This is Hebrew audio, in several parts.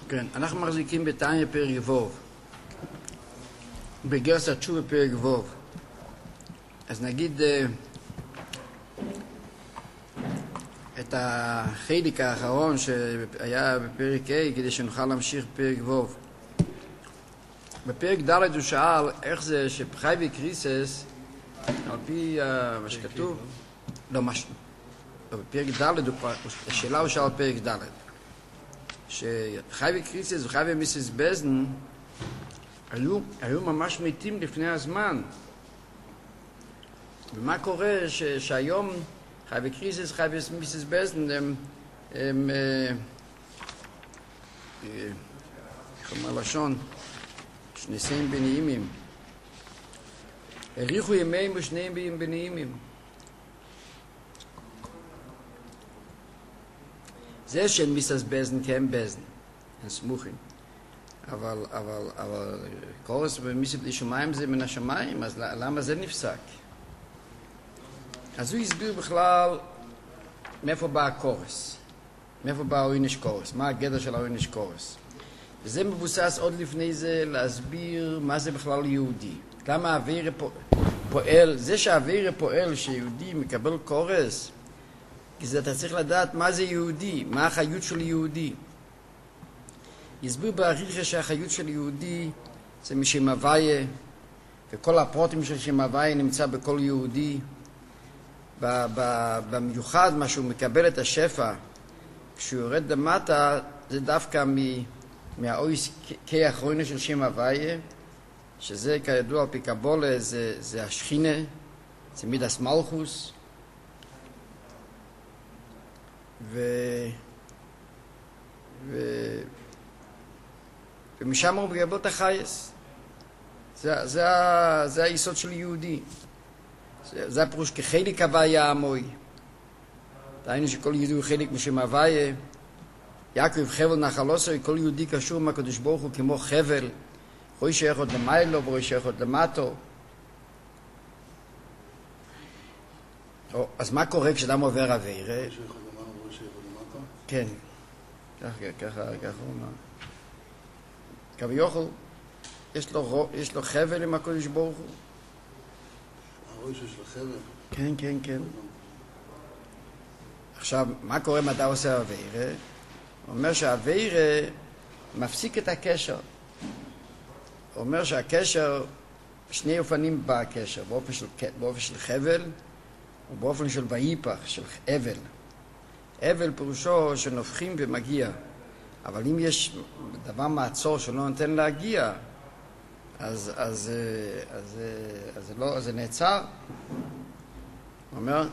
כן, אנחנו מחזיקים בתניא פרק ו' בגרסת תשובה פרק ו'. אז נגיד את החלק האחרון שהיה בפרק ה' כדי שנוכל להמשיך בפרק ו'. בפרק ד' הוא שאל איך זה שחי וקריסס על פי מה שכתוב, בפרק ד' השאלה הוא שאל על פרק ד' שחי וקריסס וחי ומיסס בזן היו ממש מתים לפני הזמן. ומה קורה שהיום חי וקריסס, חי ומיסס בזן הם איך אומר לשון? שניהם בנעימים. האריכו ימיהם ושניהם בנעימים. זה שהם מיסס בזן כי הם בזן, הם סמוכים. אבל קורס ומיסס בלי שמיים זה מן השמיים, אז למה זה נפסק? אז הוא הסביר בכלל מאיפה בא הקורס, מאיפה בא העונש קורס, מה הגדר של העונש קורס. וזה מבוסס עוד לפני זה להסביר מה זה בכלל יהודי. למה העבירה פועל, זה שהעבירה פועל שיהודי מקבל קורס, כי זה אתה צריך לדעת מה זה יהודי, מה החיות של יהודי. יסביר בעריכה שהחיות של יהודי זה משם הוויה, וכל הפרוטים של שם הוויה נמצא בכל יהודי. במיוחד מה שהוא מקבל את השפע, כשהוא יורד למטה, זה דווקא מהאויס כאחרונה של שם הוויה, שזה כידוע על פי קבולה, זה השכינה, זה מידס מלכוס, ומשם הוא מקבל את החייס. זה היסוד של יהודי. זה הפירוש כחלק הוויה המוי. דהיינו שכל יהודי הוא חלק משם הוויה. יעקב חבל נחלוסו, כל יהודי קשור מהקדוש ברוך הוא כמו חבל. רואי שייך עוד למיילו ורואי שייך עוד למטו. אז מה קורה כשאדם עובר עבירה? רואי שייך עוד למעלה ורואי שייך עוד למטו? כן, ככה הוא אומר. כביכול, יש לו חבל עם הקדוש ברוך הוא. הרואי שיש לו חבל? כן, כן, כן. עכשיו, מה קורה אם אתה עושה עבירה? הוא אומר שהעבירה מפסיק את הקשר. הוא אומר שהקשר, שני אופנים בקשר, באופן של חבל ובאופן של ויפח, של אבל. אבל פירושו שנופחים ומגיע. אבל אם יש דבר מעצור שלא נותן להגיע, אז זה נעצר. הוא אומר,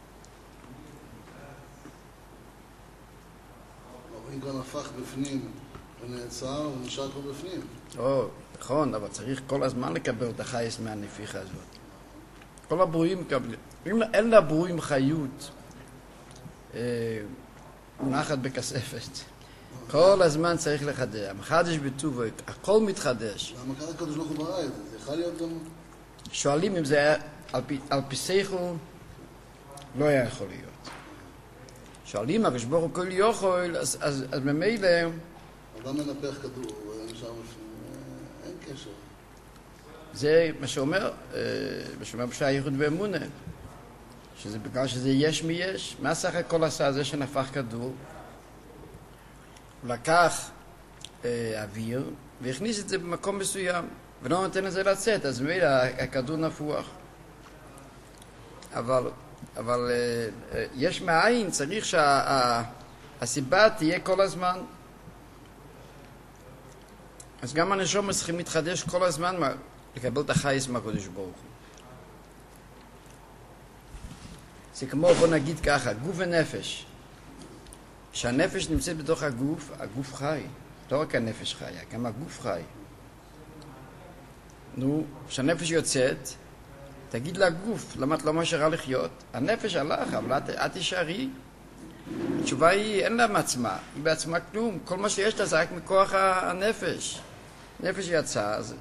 אם כבר נפח בפנים ונעצר, הוא נשאר כבר בפנים. נכון, אבל צריך כל הזמן לקבל את החייס מהנפיחה הזאת. כל הברואים מקבלים. אם אין לברואים חיות מונחת בכספת, כל הזמן צריך לחדש. מחדש בטובו, הכל מתחדש. למה ככה הקדוש ברוך הוא ברא את זה? זה יכול להיות גם... שואלים אם זה היה על פי שכל, לא היה יכול להיות. שואלים, הקדוש ברוך הוא כל יכול, אז ממילא... אדם מנפח כדור, נשאר בפנים, אין קשר. זה מה שאומר בשעה ייחוד ואמונה, שזה בגלל שזה יש מיש. מה סך הכל עשה זה שנפח כדור? הוא לקח אוויר והכניס את זה במקום מסוים ולא נותן את זה לצאת, אז ממילא הכדור נפוח. אבל יש מאין, צריך שהסיבה תהיה כל הזמן. אז גם הנשום צריכים להתחדש כל הזמן לקבל את החייס מהקדוש ברוך הוא. זה כמו, בוא נגיד ככה, גוף ונפש. כשהנפש נמצאת בתוך הגוף, הגוף חי. לא רק הנפש חיה, גם הגוף חי. כשהנפש יוצאת, תגיד לגוף, למה את לא משאירה לחיות? הנפש הלך, אבל את תישארי. התשובה היא, אין לה מעצמה, היא בעצמה כלום. כל מה שיש לה זה רק מכוח הנפש. נפש יצא, אז...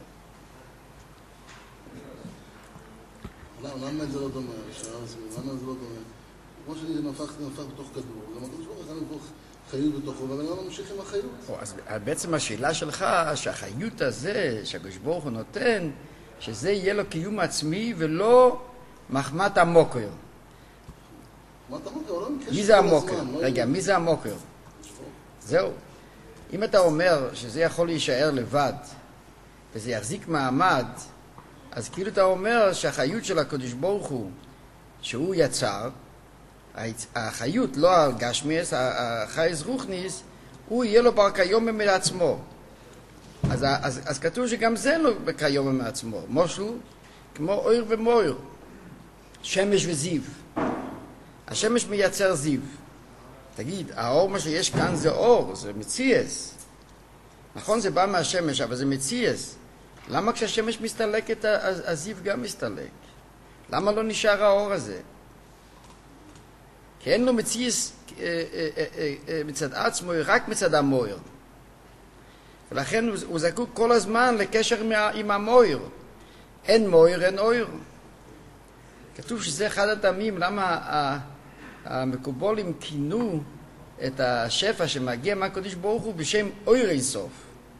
למה זה לא דומה? למה זה לא דומה? כמו שנפח בתוך כדור, גם הקדוש ברוך הוא נפח חיות בתוכו, והבן אדם ממשיך עם החיות. אז בעצם השאלה שלך, שהחיות הזה, שהקדוש ברוך הוא נותן, שזה יהיה לו קיום עצמי ולא מחמת המוקר. מחמת המוקר, הוא לא מקשר מי זה המוקר? רגע, מי זה המוקר? זהו. אם אתה אומר שזה יכול להישאר לבד, וזה יחזיק מעמד, אז כאילו אתה אומר שהחיות של הקדוש ברוך הוא, שהוא יצר, החיות, לא הגשמיס, החייס רוחניס, הוא יהיה לו בר קיום מעצמו. אז כתוב שגם זה לא קיום מעצמו. מושל, כמו אויר ומויר. שמש וזיו. השמש מייצר זיו. תגיד, האור מה שיש כאן זה אור, זה מציאס. נכון, זה בא מהשמש, אבל זה מציאס. למה כשהשמש מסתלקת, הזיו גם מסתלק? למה לא נשאר האור הזה? כי אין לו מציאס מצד עצמו, רק מצד המויר. ולכן הוא זקוק כל הזמן לקשר עם המויר. אין מויר, אין אויר. כתוב שזה אחד הטעמים, למה המקובולים כינו את השפע שמגיע מהקדוש ברוך הוא בשם אויר אין סוף.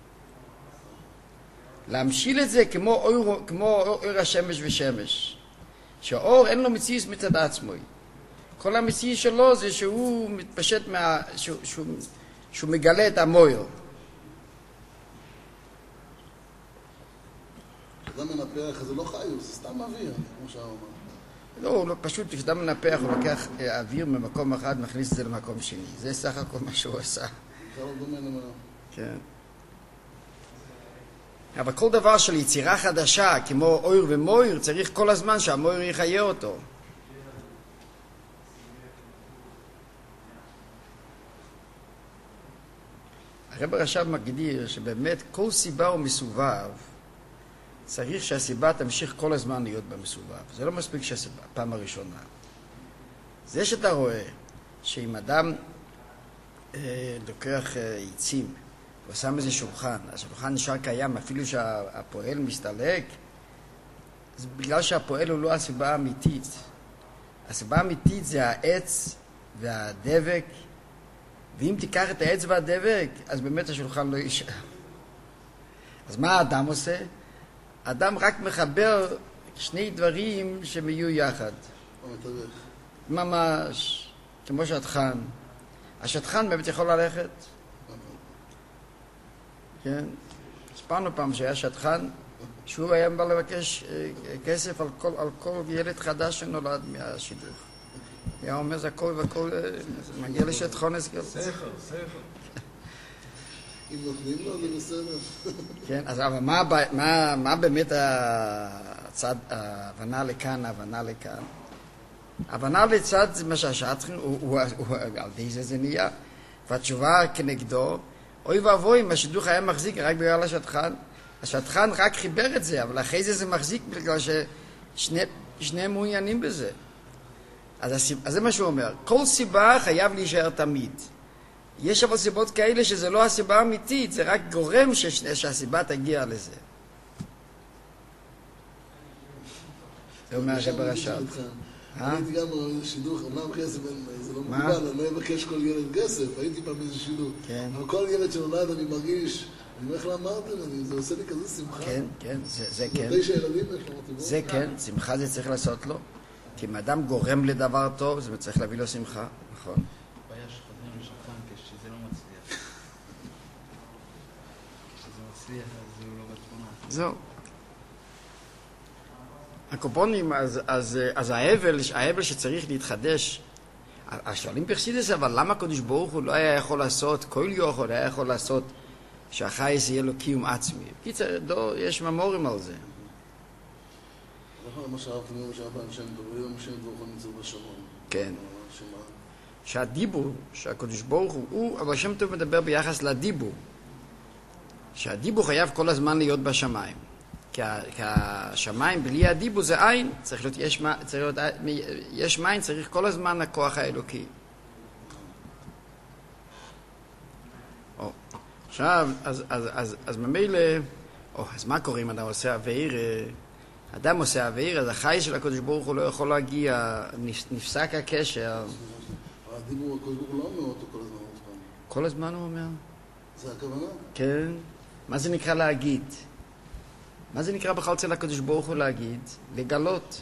להמשיל את זה כמו אור השמש ושמש. שהאור אין לו מציאס מצד עצמו. כל המציאס שלו זה שהוא מתפשט שהוא מגלה את המויר. כשאדם מנפח, זה לא חיוס, זה סתם אוויר, כמו שאמר. לא, פשוט כשאדם מנפח הוא לוקח אוויר ממקום אחד, מכניס את זה למקום שני. זה סך הכל מה שהוא עשה. זה לא דומה למה. כן. אבל כל דבר של יצירה חדשה, כמו אויר ומויר, צריך כל הזמן שהמויר יחיה אותו. הרב הרש"ב מגדיר שבאמת כל סיבה ומסובב, צריך שהסיבה תמשיך כל הזמן להיות במסובב. זה לא מספיק שהסיבה, פעם הראשונה. זה שאתה רואה שאם אדם לוקח עצים, הוא שם איזה שולחן, השולחן נשאר קיים, אפילו שהפועל מסתלק, זה בגלל שהפועל הוא לא הסיבה האמיתית. הסיבה האמיתית זה העץ והדבק, ואם תיקח את העץ והדבק, אז באמת השולחן לא יישאר. אז מה האדם עושה? האדם רק מחבר שני דברים שהם יהיו יחד. ממש, כמו שטחן. השטחן באמת יכול ללכת. כן? הספרנו פעם שהיה שטחן, שהוא היה בא לבקש כסף על כל ילד חדש שנולד מהשידוך. היה אומר, זה הכל והכל, מגיע לשטחונס. ספר. אם נותנים לו, זה בסדר. כן, אז אבל מה באמת הצד, ההבנה לכאן, ההבנה לכאן? ההבנה לצד זה מה שהשטחן, על די זה נהיה. והתשובה כנגדו, אוי ואבוי, אם השידוך היה מחזיק רק בגלל השטחן. השטחן רק חיבר את זה, אבל אחרי זה מחזיק בגלל ששניהם מעוניינים בזה. אז זה מה שהוא אומר. כל סיבה חייב להישאר תמיד. יש אבל סיבות כאלה שזה לא הסיבה האמיתית, זה רק גורם שהסיבה תגיע לזה. זה אומר הרב הרש"ב. הייתי גם בשידוך, אמנם כסף, זה לא מוגבל, אני לא אבקש כל ילד כסף, הייתי פעם באיזה שידוך. אבל כל ילד שנולד אני מרגיש, אני אומר איך לא אמרתם, זה עושה לי כזה שמחה. כן, זה כן. זה שילדים יש לו מוטיבו. זה כן, שמחה זה צריך לעשות לו. כי אם אדם גורם לדבר טוב, זה צריך להביא לו שמחה, נכון. בעיה שחוזרים לשולחן כשזה לא מצליח. כשזה מצליח, אז הוא לא בתמונה. זהו. הקופונים, אז ההבל שצריך להתחדש, השואלים בחסידות, אבל למה הקדוש ברוך הוא לא היה יכול לעשות, כל יוכל היה יכול לעשות שהחייס יהיה לו קיום עצמי? קיצר, יש ממורים על זה. נכון, מה שהרב תמיד משאר פעם שם דברים, שם דברים נמצאו בשמון. כן. שהדיבור, שהקדוש ברוך הוא, אבל שם טוב מדבר ביחס לדיבור. שהדיבור חייב כל הזמן להיות בשמיים. כי השמיים בלי הדיבור זה עין, צריך להיות יש מים, צריך כל הזמן הכוח האלוקי. עכשיו, אז ממילא, אז מה קורה אם אדם עושה אוויר? אדם עושה אוויר, אז החי של הקדוש ברוך הוא לא יכול להגיע, נפסק הקשר. הדיבור הקדוש ברוך הוא לא אומר אותו כל הזמן. כל הזמן הוא אומר. זה הכוונה? כן. מה זה נקרא להגיד? מה זה נקרא בכלל אצל הקדוש ברוך הוא להגיד? לגלות.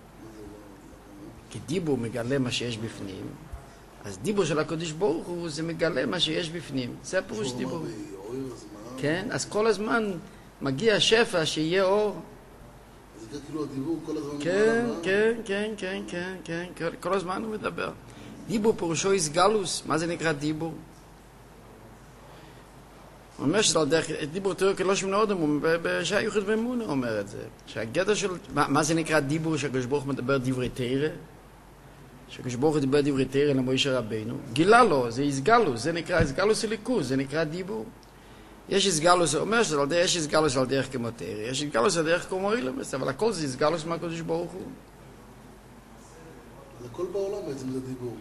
כי דיבור מגלה מה שיש בפנים, אז דיבור של הקדוש ברוך הוא זה מגלה מה שיש בפנים. זה הפירוש דיבור. כן, אז כל הזמן מגיע שפע שיהיה אור. זה כאילו הדיבור כל הזמן. כן, כל הזמן הוא מדבר. דיבור פירושו איסגלוס. מה זה נקרא דיבור? הוא אומר שזה על דרך, דיבור תראו כלא שמונה אודם, שהיוחד באמונה אומר את זה. שהגדר של, מה זה נקרא דיבור שהקדוש ברוך הוא מדבר דברי תורה? שהקדוש ברוך הוא דיבר דברי תורה למשה רבינו, גילה לו, זה איסגלוס, זה נקרא איסגלוס אליקוס, זה נקרא דיבור. יש איסגלוס, הוא אומר יש איסגלוס על דרך כמו תורה, יש איסגלוס על דרך כמו אילמס, אבל הכל זה איסגלוס מהקדוש ברוך הוא. אז הכל בעולם בעצם זה דיבור.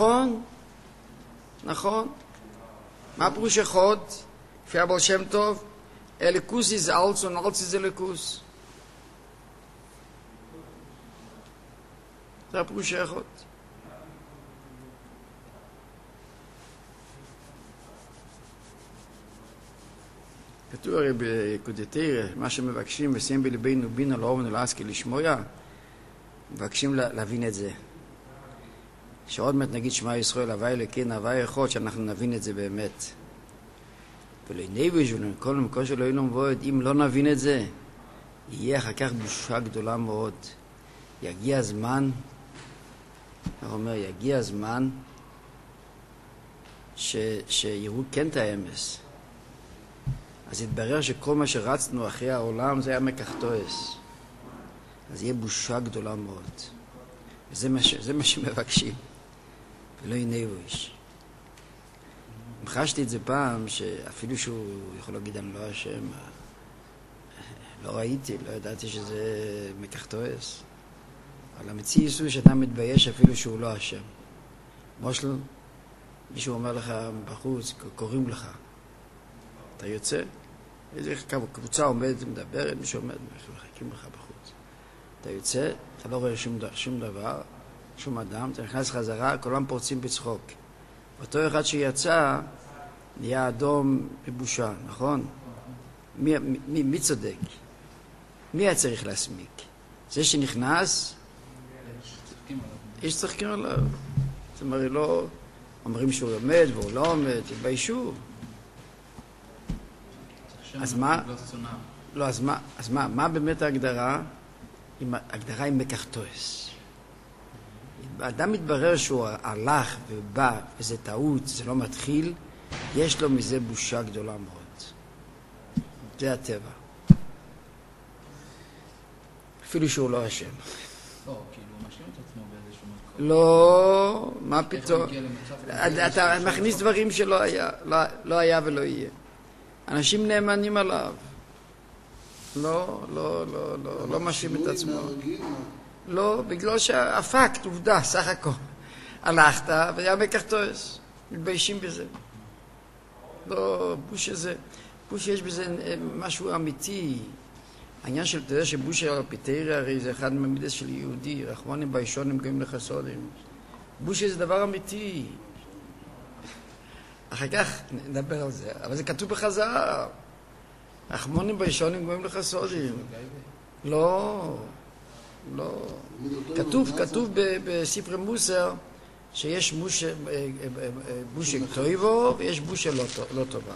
נכון. מה פירוש אחד? לפי הבעל שם טוב, אליקוס איז אלץ ואלץ איז אליקוס. זה הפירוש אחד. כתוב הרי בקודתרא, מה שמבקשים ושים בלבנו בינה לא אובנו להשכיל לשמוע, מבקשים להבין את זה. שעוד מעט נגיד שמע ישראל הווי אלוקינו הווי אחד, שאנחנו נבין את זה באמת. ולעיני כל מקום שלא יהיה לנו ועוד, אם לא נבין את זה, יהיה אחר כך בושה גדולה מאוד. יגיע הזמן, הוא אומר, יגיע הזמן שיראו כן את האמס. אז יתברר שכל מה שרצנו אחרי העולם זה היה מקחתועס. אז יהיה בושה גדולה מאוד. וזה מה שמבקשים. ולא ינאו איש. חשתי את זה פעם, שאפילו שהוא יכול להגיד אני לא אשם, לא ראיתי, לא ידעתי שזה מקחתועס. אבל המציאות הוא שאתה מתבייש אפילו שהוא לא אשם. מושל, מישהו אומר לך בחוץ, קוראים לך. אתה יוצא, איזה קבוצה עומדת ומדברת, מישהו עומד, מחכים לך בחוץ. אתה יוצא, אתה לא רואה שום דבר, שום אדם, אתה נכנס חזרה, כולם פורצים בצחוק. אותו אחד שיצא, נהיה אדום בבושה, נכון? מי צודק? מי היה צריך להסמיק? זה שנכנס, יש צחקים עליו. זאת אומרת, לא אומרים שהוא עומד והוא לא עומד, תתביישו. אז מה? לא, אז מה באמת ההגדרה? ההגדרה היא מקחתועס. האדם מתברר שהוא הלך ובא, וזה טעות, זה לא מתחיל, יש לו מזה בושה גדולה מאוד. זה הטבע. אפילו שהוא לא אשם. לא, כאילו, הוא משלים את עצמו באיזשהו מקום. לא, מה פתאום? אתה מכניס דברים שלא היה, לא היה ולא יהיה. אנשים נאמנים עליו. לא משלים את עצמו. לא, בגלל שהפקט, עובדה, סך הכל. הלכת והיה מקחתועס. מתביישים בזה. לא, בוש הזה. בוש יש בזה משהו אמיתי. העניין של, אתה יודע שבוש על פיתרא הרי זה אחד מהמידות של יהודי. רחמנים ביישונים גויים לחסודים. בוש זה דבר אמיתי. אחר כך נדבר על זה. אבל זה כתוב בחז"ל. רחמנים ביישונים גויים לחסודים. לא. כתוב בספרי מוסר שיש בושה טויבו ויש בושה לא טובה.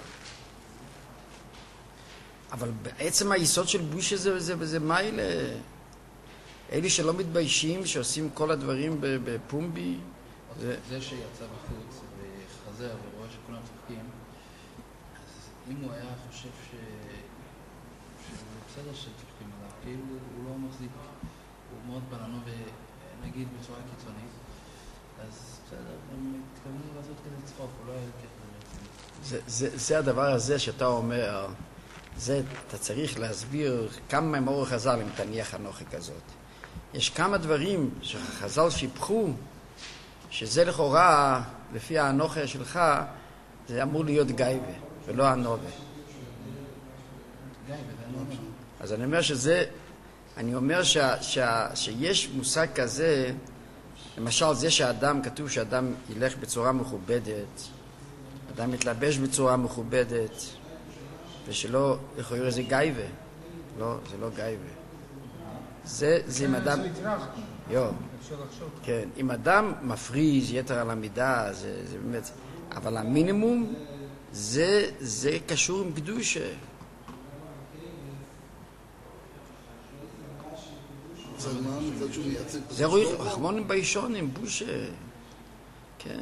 אבל בעצם היסוד של בושה זה מיילה. אלה שלא מתביישים, שעושים כל הדברים בפומבי. זה שיצא בחוץ וחזר ורואה שכולם צוחקים, אז אם הוא היה חושב שזה בסדר שצוחקים עליו, כאילו הוא לא מחזיק, הוא מאוד בלנו ונגיד בצורה קיצונית, אז בסדר, הם מתכוונים לעשות כזה צחוק, הוא לא היה ככה. זה הדבר הזה שאתה אומר, זה אתה צריך להסביר כמה עם אורך חז"ל אם תניח הנוחה כזאת. יש כמה דברים שחז"ל שיפחו, שזה לכאורה, לפי הנוחה שלך, זה אמור להיות גייבה, ולא הנובה. גייבה, זה הנובה. אז אני אומר שזה, אני אומר שיש מושג כזה, למשל זה שאדם, כתוב שאדם ילך בצורה מכובדת, אדם מתלבש בצורה מכובדת, ושלא יכול להיות איזה גייבה. לא, זה לא גייבה. זה אם אדם... כן, אם אדם מפריז יתר על המידה, זה באמת... אבל המינימום, זה קשור עם קדושה. זה רואי רחמונים בישונים, בושה. כן.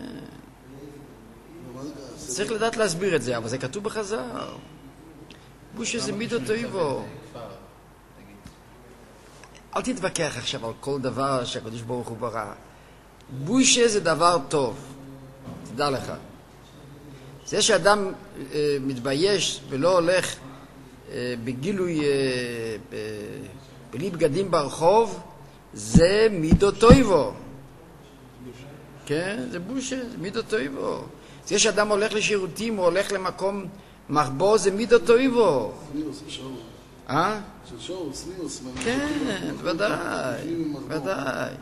צריך לדעת להסביר את זה, אבל זה כתוב בחז"ל. בושה זה מידות טויבו. אל תתווכח עכשיו על כל דבר שהקדוש ברוך הוא ברא. בושה זה דבר טוב. תדע לך. זה שאדם מתבייש ולא הולך בגילוי, בלי בגדים ברחוב, זה מידות טויבו. כן, זה בושה, זה מידות טויבו. זה שאדם הולך לשירותים או הולך למקום מחבוא, זה מידות טויבו. של שור, סניוס. כן, ודאי, ודאי.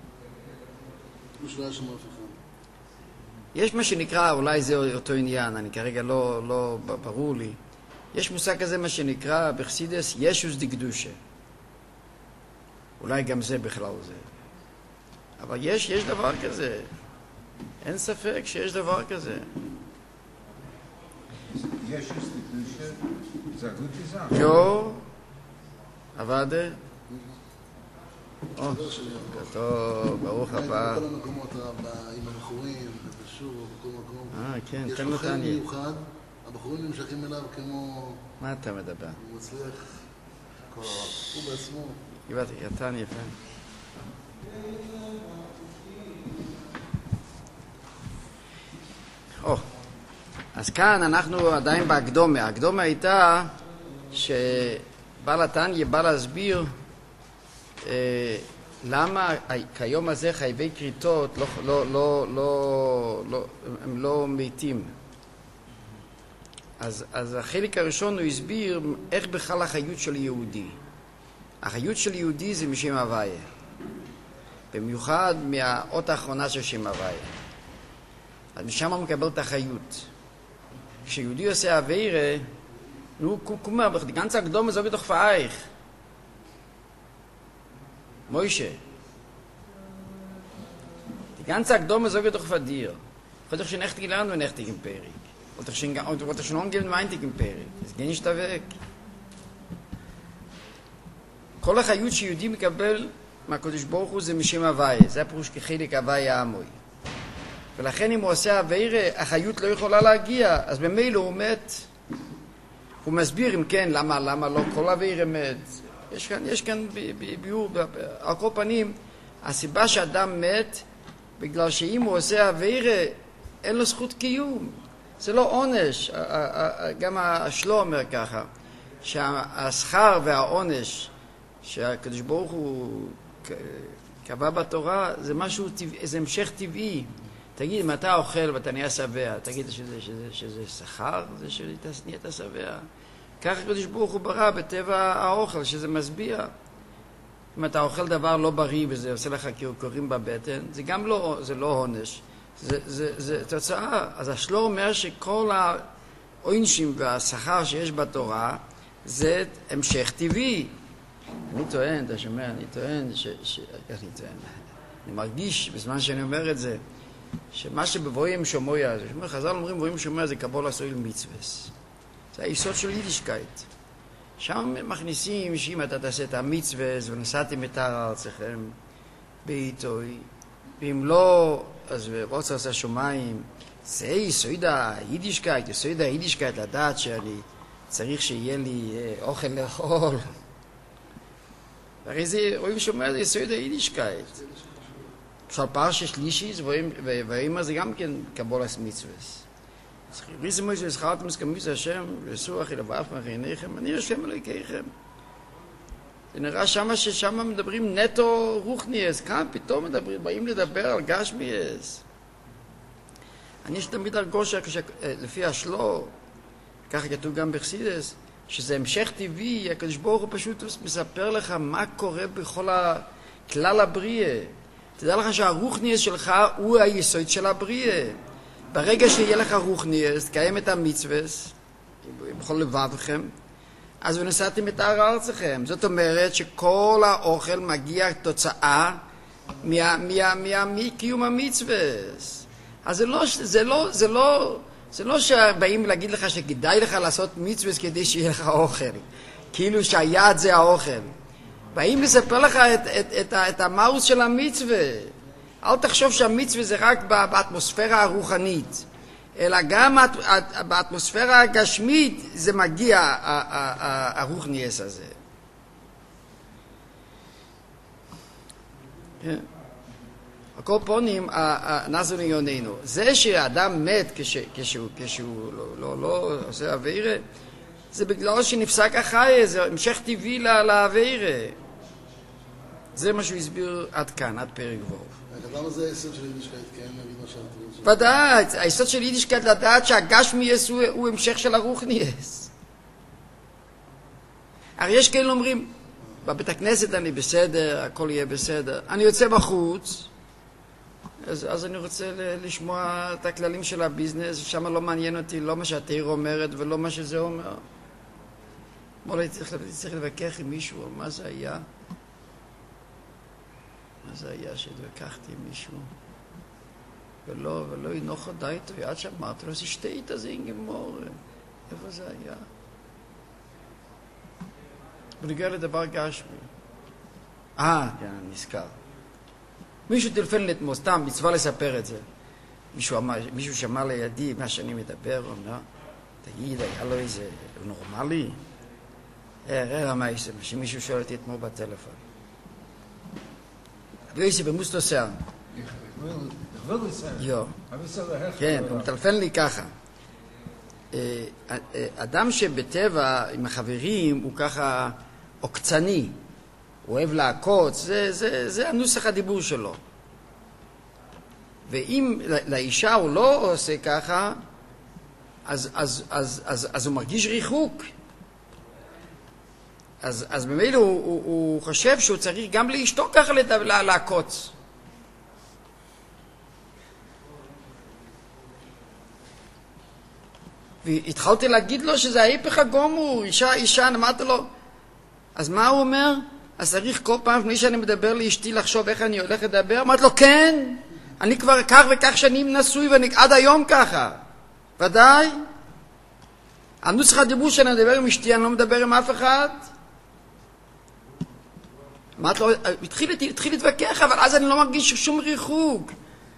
יש מה שנקרא, אולי זה אותו עניין, אני כרגע לא ברור לי. יש מושג כזה מה שנקרא בחסידות ישוס דקדושה. אולי גם זה בכלל זה. אבל יש דבר כזה. אין ספק שיש דבר כזה. ישוס דקדושה זה הגות איזה? יו, עבד? טוב, ברוך הבא. בכל המקומות, עם הבחורים, בשור, בכל מקום. כן, יש תן לו לו חן תעניין. מיוחד, הבחורים נמשכים אליו כמו... מה אתה מדבר? הוא מצליח, הוא בעצמו. הבאתי, יתן יפה. אז כאן אנחנו עדיין בהקדומה. ההקדומה הייתה שבעל התניא בא להסביר למה כיום הזה חייבי כריתות הם לא מתים. אז החלק הראשון הוא הסביר איך בכלל החיות של יהודי. החיות של יהודי זה משם הוויה. במיוחד מהאות האחרונה של שם הוויה. אז משם הוא מקבל את החיות. כשיהודי עושה עבירה, נו, קומה, die ganze Akdome so doch für euch. Moishe. Die ganze Akdome so doch für dir. Ich habe doch schon echt gelernt, wenn echt im Perik. Und ich habe schon angegeben, meinte ich im Perik. Das geht nicht da weg. כל החיות שיהודי מקבל מהקדוש ברוך הוא זה משם הוויה. זה הפירוש כחלק הוויה העמוי. ולכן אם הוא עושה עבירה, החיות לא יכולה להגיע, אז במילא הוא מת. הוא מסביר אם כן, למה לא כל עבירה מת. יש כאן ביור, על כל פנים, הסיבה שאדם מת, בגלל שאם הוא עושה עבירה, אין לו זכות קיום. זה לא עונש. גם השלו אומר ככה, שהשכר והעונש שהקדוש ברוך הוא קבע בתורה, זה משהו טבעי, זה המשך טבעי. תגיד, אם אתה אוכל ואתה נהיה שבע, תגיד שזה שכר, זה שנהיית שבע. ככה הקדוש ברוך הוא ברא בטבע האוכל, שזה משביע. אם אתה אוכל דבר לא בריא וזה עושה לך קרקורים בבטן, זה גם לא, זה לא עונש. זה תוצאה. אז השלו אומר שכל העונשים והשכר שיש בתורה, זה המשך טבעי. אני טוען, אתה שומע, אני טוען, איך אני טוען? אני מרגיש בזמן שאני אומר את זה, שמה שבבואים שומויה, חז"ל אומרים בבואים שומויה זה קבול עשוי למצווס. זה היסוד של יידישקייט. שם מכניסים שאם אתה תעשה את המצווס ונסעתם את ארצכם בעיתוי, ואם לא, אז רוצה עשה שומיים. זה יסוד היידישקייט, יסוד היידישקייט לדעת שאני צריך שיהיה לי אוכל לאכול. הרי זה, רואים שומע, זה יסוד היידישקייט. בשביל פרשה שלישיס, ואימא זה גם כן קבולת מצווס. ריסי מויסו, זכרתם מסכמיס השם, וסו אחי לבאף מאחי עיניכם, אני השם אלוהיכיכם. זה נראה ששם מדברים נטו רוחניאס, כאן פתאום באים לדבר על גשמיאס. אני שתמיד הרגוש לפי השלו, ככה כתוב גם בחסידות, שזה המשך טבעי, הקדוש ברוך הוא פשוט מספר לך מה קורה בכל כלל הבריאה. תדע לך שהרוחניאס שלך הוא היסוד של הבריאה. ברגע שיהיה לך רוחניאס, קיים את המצווה, בכל לבבכם, אז ונסעתם את הר ארצכם. זאת אומרת שכל האוכל מגיע תוצאה מקיום המצווה. אז זה לא שבאים להגיד לך שכדאי לך לעשות מצווה כדי שיהיה לך אוכל. כאילו שהיעד זה האוכל. באים לספר לך את המהות של המצווה. אל תחשוב שהמצווה זה רק באטמוספירה הרוחנית, אלא גם באטמוספירה הגשמית זה מגיע הרוחניאס הזה. הכל פונים נזון עיוננו. זה שאדם מת כשהוא לא עושה עבירה, זה בגלל שנפסק החי, זה המשך טבעי לעבירה. זה מה שהוא הסביר עד כאן, עד פרק ו'. למה זה היסוד של יידישקייט? כן, נגיד מה שאתה... ודאי, היסוד של יידישקייט לדעת שהגשמיאס הוא המשך של הרוחניאס. הרי יש כאלה אומרים, בבית הכנסת אני בסדר, הכל יהיה בסדר. אני יוצא בחוץ, אז אני רוצה לשמוע את הכללים של הביזנס, שם לא מעניין אותי, לא מה שהתאיר אומרת ולא מה שזה אומר. אולי צריך לבקח עם מישהו, מה זה היה? מה זה היה שהתווכחתי עם מישהו? ולא ינוח די איתו, עד שאמרתי לו, זה שתי איתה זה אינגמור. איפה זה היה? בנגיע לדבר גשמי. כן, נזכר. מישהו טלפן לתמו, סתם, מצווה לספר את זה. מישהו שמע לידי מה שאני מדבר, אומר, תגיד, היה לו איזה נורמלי? מה יש זה? שמישהו שואל אותי אתמול בטלפון. Du ist bei musst du sagen. Ich will es sagen. Ja. Aber es soll er כן, הוא מטלפן לי ככה. אדם שבטבע עם החברים הוא ככה עוקצני, הוא אוהב לעקוץ, זה הנוסח הדיבור שלו. ואם לאישה הוא לא עושה ככה, אז הוא מרגיש ריחוק. אז במילא הוא חושב שהוא צריך גם לאשתו ככה לעקוץ. והתחלתי להגיד לו שזה ההיפך הגמור, אישה, אמרתי לו, אז מה הוא אומר? אז צריך כל פעם לפני שאני מדבר לאשתי לחשוב איך אני הולך לדבר? אמרתי לו, כן, אני כבר כך וכך שנים נשוי ועד היום ככה. ודאי. הנוסח הדיבור שאני מדבר עם אשתי, אני לא מדבר עם אף אחד. אמרתי לו, התחיל להתווכח, אבל אז אני לא מרגיש שום ריחוק.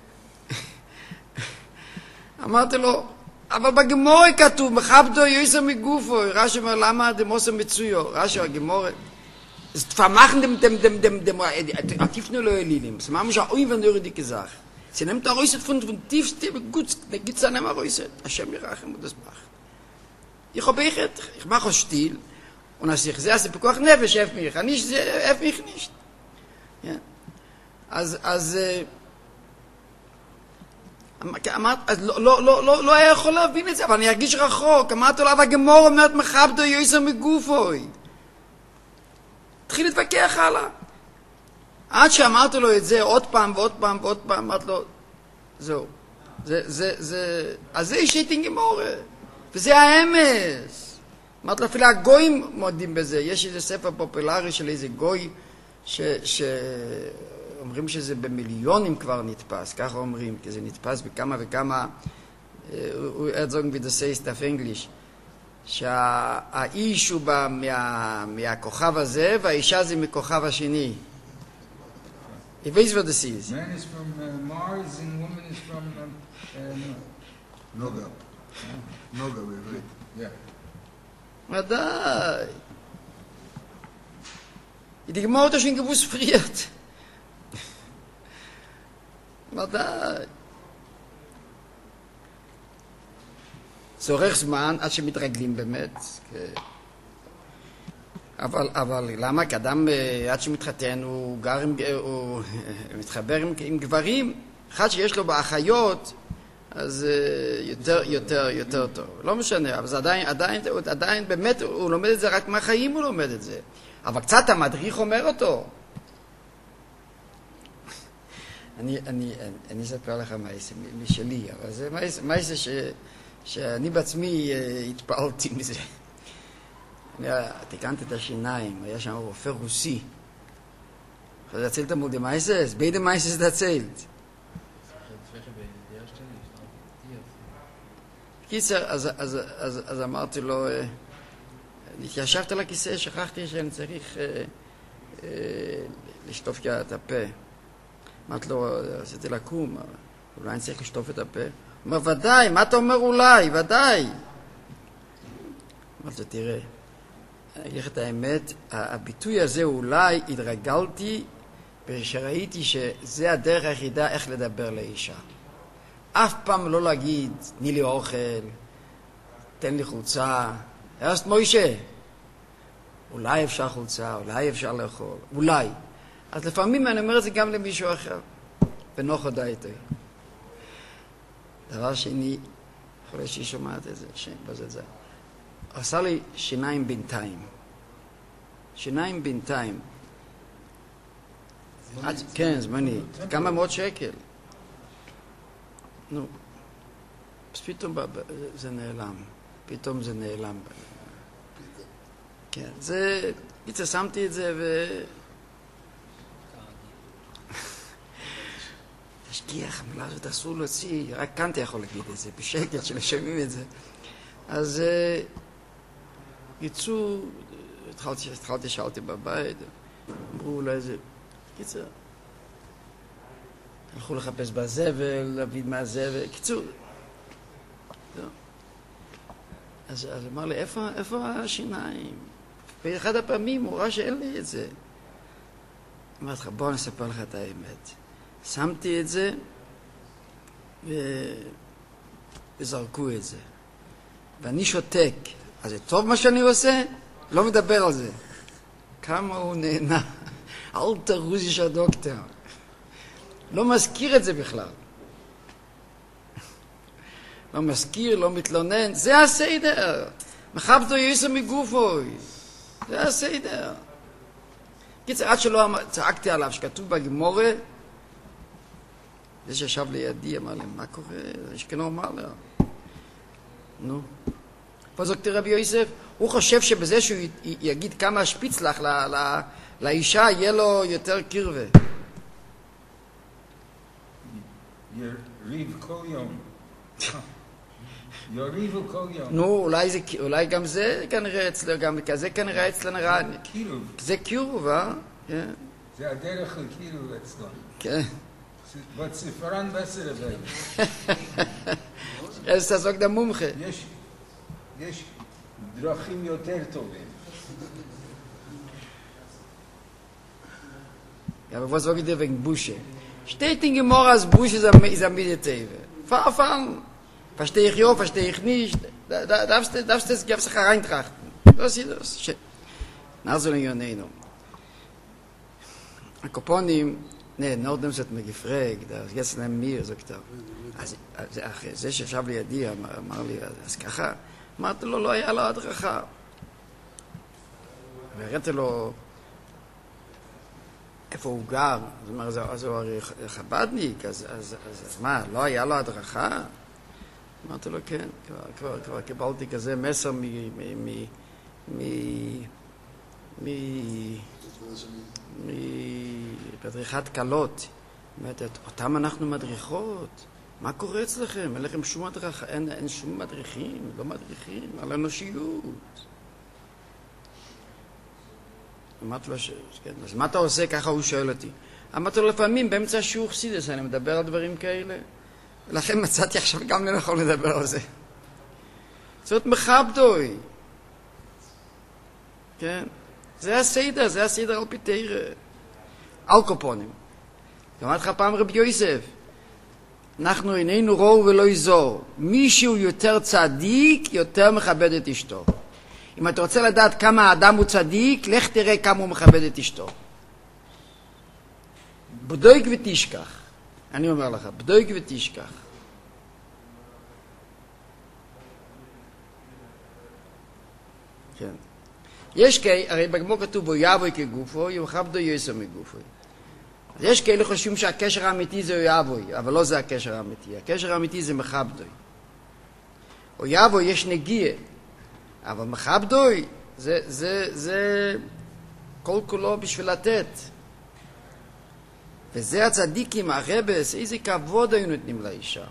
אמרתי לו, אבל בגמור כתוב, מכבדו יויסר מגופו. רש"י אומר, למה דמוסר מצויו? רש"י, הגמור, es vermachen dem tiefsten Leililim. Es machen schon irgendwie die Sache. Sie nimmt der Reise von tiefste gut, da gibt's dann immer Reise. Hashem Yerachem das macht. Ich mache es still und als ich sehe, dass Pekuach Nefesh hilft mich. Ich hilft mich nicht. Ja. אז לא היה יכול להבין את זה, אבל אני ארגיש רחוק. אמרתי לו, אבל הגמור אומרת מכבדו יויסר מגופוי. התחיל להתווכח הלאה. עד שאמרתי לו את זה עוד פעם ועוד פעם ועוד פעם, אמרתי לו, זהו. אז זה אישית גמור. וזה האמס. אמרתי לו, אפילו הגויים מודים בזה. יש איזה ספר פופולרי של איזה גוי, אומרים שזה במיליונים כבר נתפס, ככה אומרים, כי זה נתפס בכמה וכמה, הוא ארצוגן וידסייסט auf English, שהאיש הוא בא מהכוכב הזה, והאישה זה מכוכב השני. Ich weiß, what this is. Man is from Mars and woman is from נוגה. נוגה בעברית. yeah. ודאי. Die Gemorre hat schon gewusst friert. ודאי. צורך זמן עד שמתרגלים באמת. אבל למה? כי אדם עד שמתחתן הוא מתחבר עם גברים, אחד שיש לו באחיות, אז יותר טוב. לא משנה, אבל זה עדיין באמת הוא לומד את זה, רק מהחיים הוא לומד את זה. אבל קצת המדריך אומר אותו. אני אספר לך משלי, אבל זה מייסה שאני בעצמי התפעלתי מזה. תיקנתי את השיניים, היה שם רופא רוסי. אז erzählt einmal die Meises, beide Meises erzählt. קיצר, אז אמרתי לו, התיישבתי על הכיסא, שכחתי שאני צריך לשטוף את הפה. אמרתי לו, רציתי לקום, אולי אני צריך לשטוף את הפה. הוא אומר, ודאי, מה אתה אומר אולי? ודאי. אמרתי לו, תראה, אני אגיד לך את האמת, הביטוי הזה אולי התרגלתי שראיתי שזה הדרך היחידה איך לדבר לאישה. אף פעם לא להגיד, תני לי אוכל, תן לי חולצה. הרסט מוישה, אולי אפשר חולצה, אולי אפשר לאכול, אולי. אז לפעמים אני אומר את זה גם למישהו אחר, ונוח הודעה איתי. דבר שני, יכול להיות שהיא שומעת את זה, שבזה. עשה לי שיניים בינתיים. שיניים בינתיים. כן, זמני. כמה מאות שקל. נו. אז פתאום זה נעלם. פתאום זה נעלם. כן, זה... קיצר, שמתי את זה ו... תשגיח, המילה הזאת אסור להוציא. רק כאן אתה יכול להגיד את זה, בשקט שלשומעים את זה. אז יצאו, התחלתי, שאלתי בבית, אמרו אולי איזה... קיצר, הלכו לחפש בזבל, להביא מהזבל, קיצור. אז אמר לי, איפה השיניים? באחד הפעמים הוא ראה שאין לי את זה. אמרתי לך, בוא נספר לך את האמת. שמתי את זה וזרקו את זה. ואני שותק. אז זה טוב מה שאני עושה? לא מדבר על זה. כמה הוא נהנה. אל תרוזי שהדוקטור. לא מזכיר את זה בכלל. לא מזכיר, לא מתלונן. זה הסדר. מחבתו יסר מגופוי. זה הסדר. קיצר, עד שלא צעקתי עליו, שכתוב בגמורה, זה שישב לידי, אמר לי, מה קורה? אשכנו אמר לו. נו. פה זוכתי רבי יוסף, הוא חושב שבזה שהוא יגיד כמה שפיצלח לאישה, יהיה לו יותר קרבה. יריב כל יום. יריבו כל יום. נו, אולי גם זה כנראה אצלו, גם כזה כנראה אצלנו רע. קירוב. זה קירוב, כן. זה הדרך לקירוב אצלו. כן. בציפרן בסר הבאים. אז תעסוק דה מומחה. יש דרכים יותר טובים. Ja, aber was sage ich dir wegen Busche? Steht in Gemara, als Busche ist am Mieteve. Fahren. Verstehe ich ja, verstehe ich nicht. Darfst du das sich hereintrachten. Das ist das. Also, Leonino. Akoponim, ne, Nordem hat mir gefragt, jetzt neben mir, sagt er. זה שישב לידי, אמר לי, אז ככה, אמרתי לו, לא היה לו הדרכה. והראיתי לו איפה הוא גר, זאת אומרת, אז הוא הרי חבדניק, אז מה, לא היה לו הדרכה? אמרתי לו, כן, כבר קיבלתי כזה מסר מדריכת קלות. אומרת, אותם אנחנו מדריכות. מה קורה אצלכם? אין לכם שום הדרכה, אין שום מדריכים, לא מדריכים, על אנושיות. אמרתי לו, כן, אז מה אתה עושה? ככה הוא שואל אותי. אמרתי לו, לפעמים באמצע השיעור חסידות, אני מדבר על דברים כאלה. ולכן מצאתי עכשיו גם לנכון לדבר על זה. זאת מכבדוי. כן? זה הסדר על פי תורה. על קופונים. אמרתי לך פעם רבי יוסף, אנחנו איננו רוב ולא יזור. מישהו יותר צדיק, יותר מכבד את אשתו. אם אתה רוצה לדעת כמה האדם הוא צדיק, לך תראה כמה הוא מכבד את אשתו. בדוק ותשכח. אני אומר לך, בדוק ותשכח. כן. יש הרי בגמור כתוב בו יבוי כגופו, ימכבדו יסר מגופו. יש כאלה חושבים שהקשר האמיתי זה אויבוי, אבל לא זה הקשר האמיתי. הקשר האמיתי זה מכבדוי. אויבוי יש נגיע, אבל מכבדוי זה כל כולו בשביל לתת. וזה הצדיקים, הרבס, איזה כבוד היו נותנים לאישה.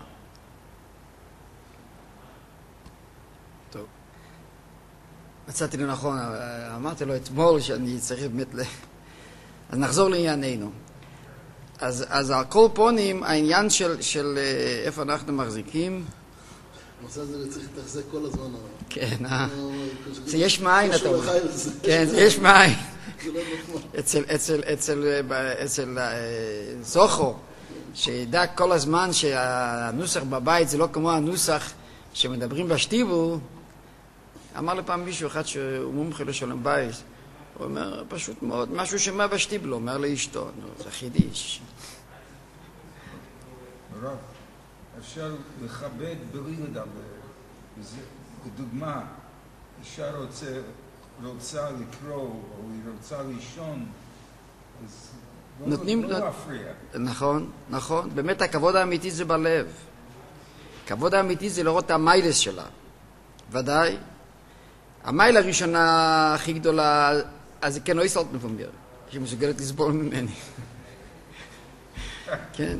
טוב. מצאתי לנכון, אמרתי לו אתמול שאני צריך באמת אז נחזור לענייננו. אז על כל פונים, העניין של איפה אנחנו מחזיקים, הנושא הזה צריך להתחזק כל הזמן. כן, זה יש מאין, אתה אומר. כן, זה יש מאין. אצל זוכו, שידע כל הזמן שהנוסח בבית זה לא כמו הנוסח שמדברים בשטיבל. אמר לפעם מישהו אחד שהוא מומחה לשלום בית, הוא אומר פשוט מאוד, משהו שמה בשטיבל, הוא אומר לאשתו, זה חידיש. הרב, אפשר לכבד בלי לדבר. לדוגמה, אישה רוצה לקרוא או היא רוצה לישון, אז נותנים, לא להפריע. נכון, נכון. באמת הכבוד האמיתי זה בלב. הכבוד האמיתי זה לראות את המיילס שלה. ודאי. המייל הראשונה הכי גדולה, אז זה כן לא יסלט מפומיר, שהיא מסוגלת לסבול ממני. כן.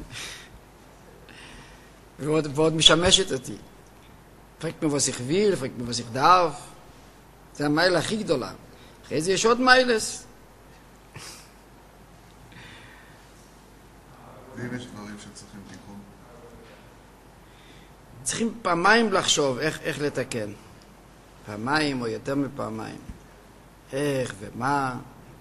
ועוד משמשת אותי. פרק מבוסיך ויל, פרק מבוסיך דאב. זה המייל הכי גדולה. אחרי זה יש עוד מיילס. ואם יש דברים שצריכים תיקון? צריכים פעמיים לחשוב איך לתקן. פעמיים או יותר מפעמיים. איך ומה.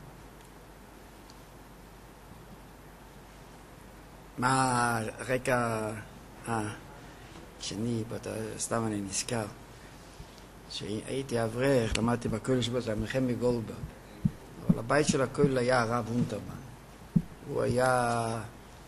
מה הרקע... כשאני, סתם אני נזכר, שהייתי אברך, למדתי בכולל שבו, זה מלחמת גולדברג. אבל הבית של הכולל היה הרב אונטרמן. הוא היה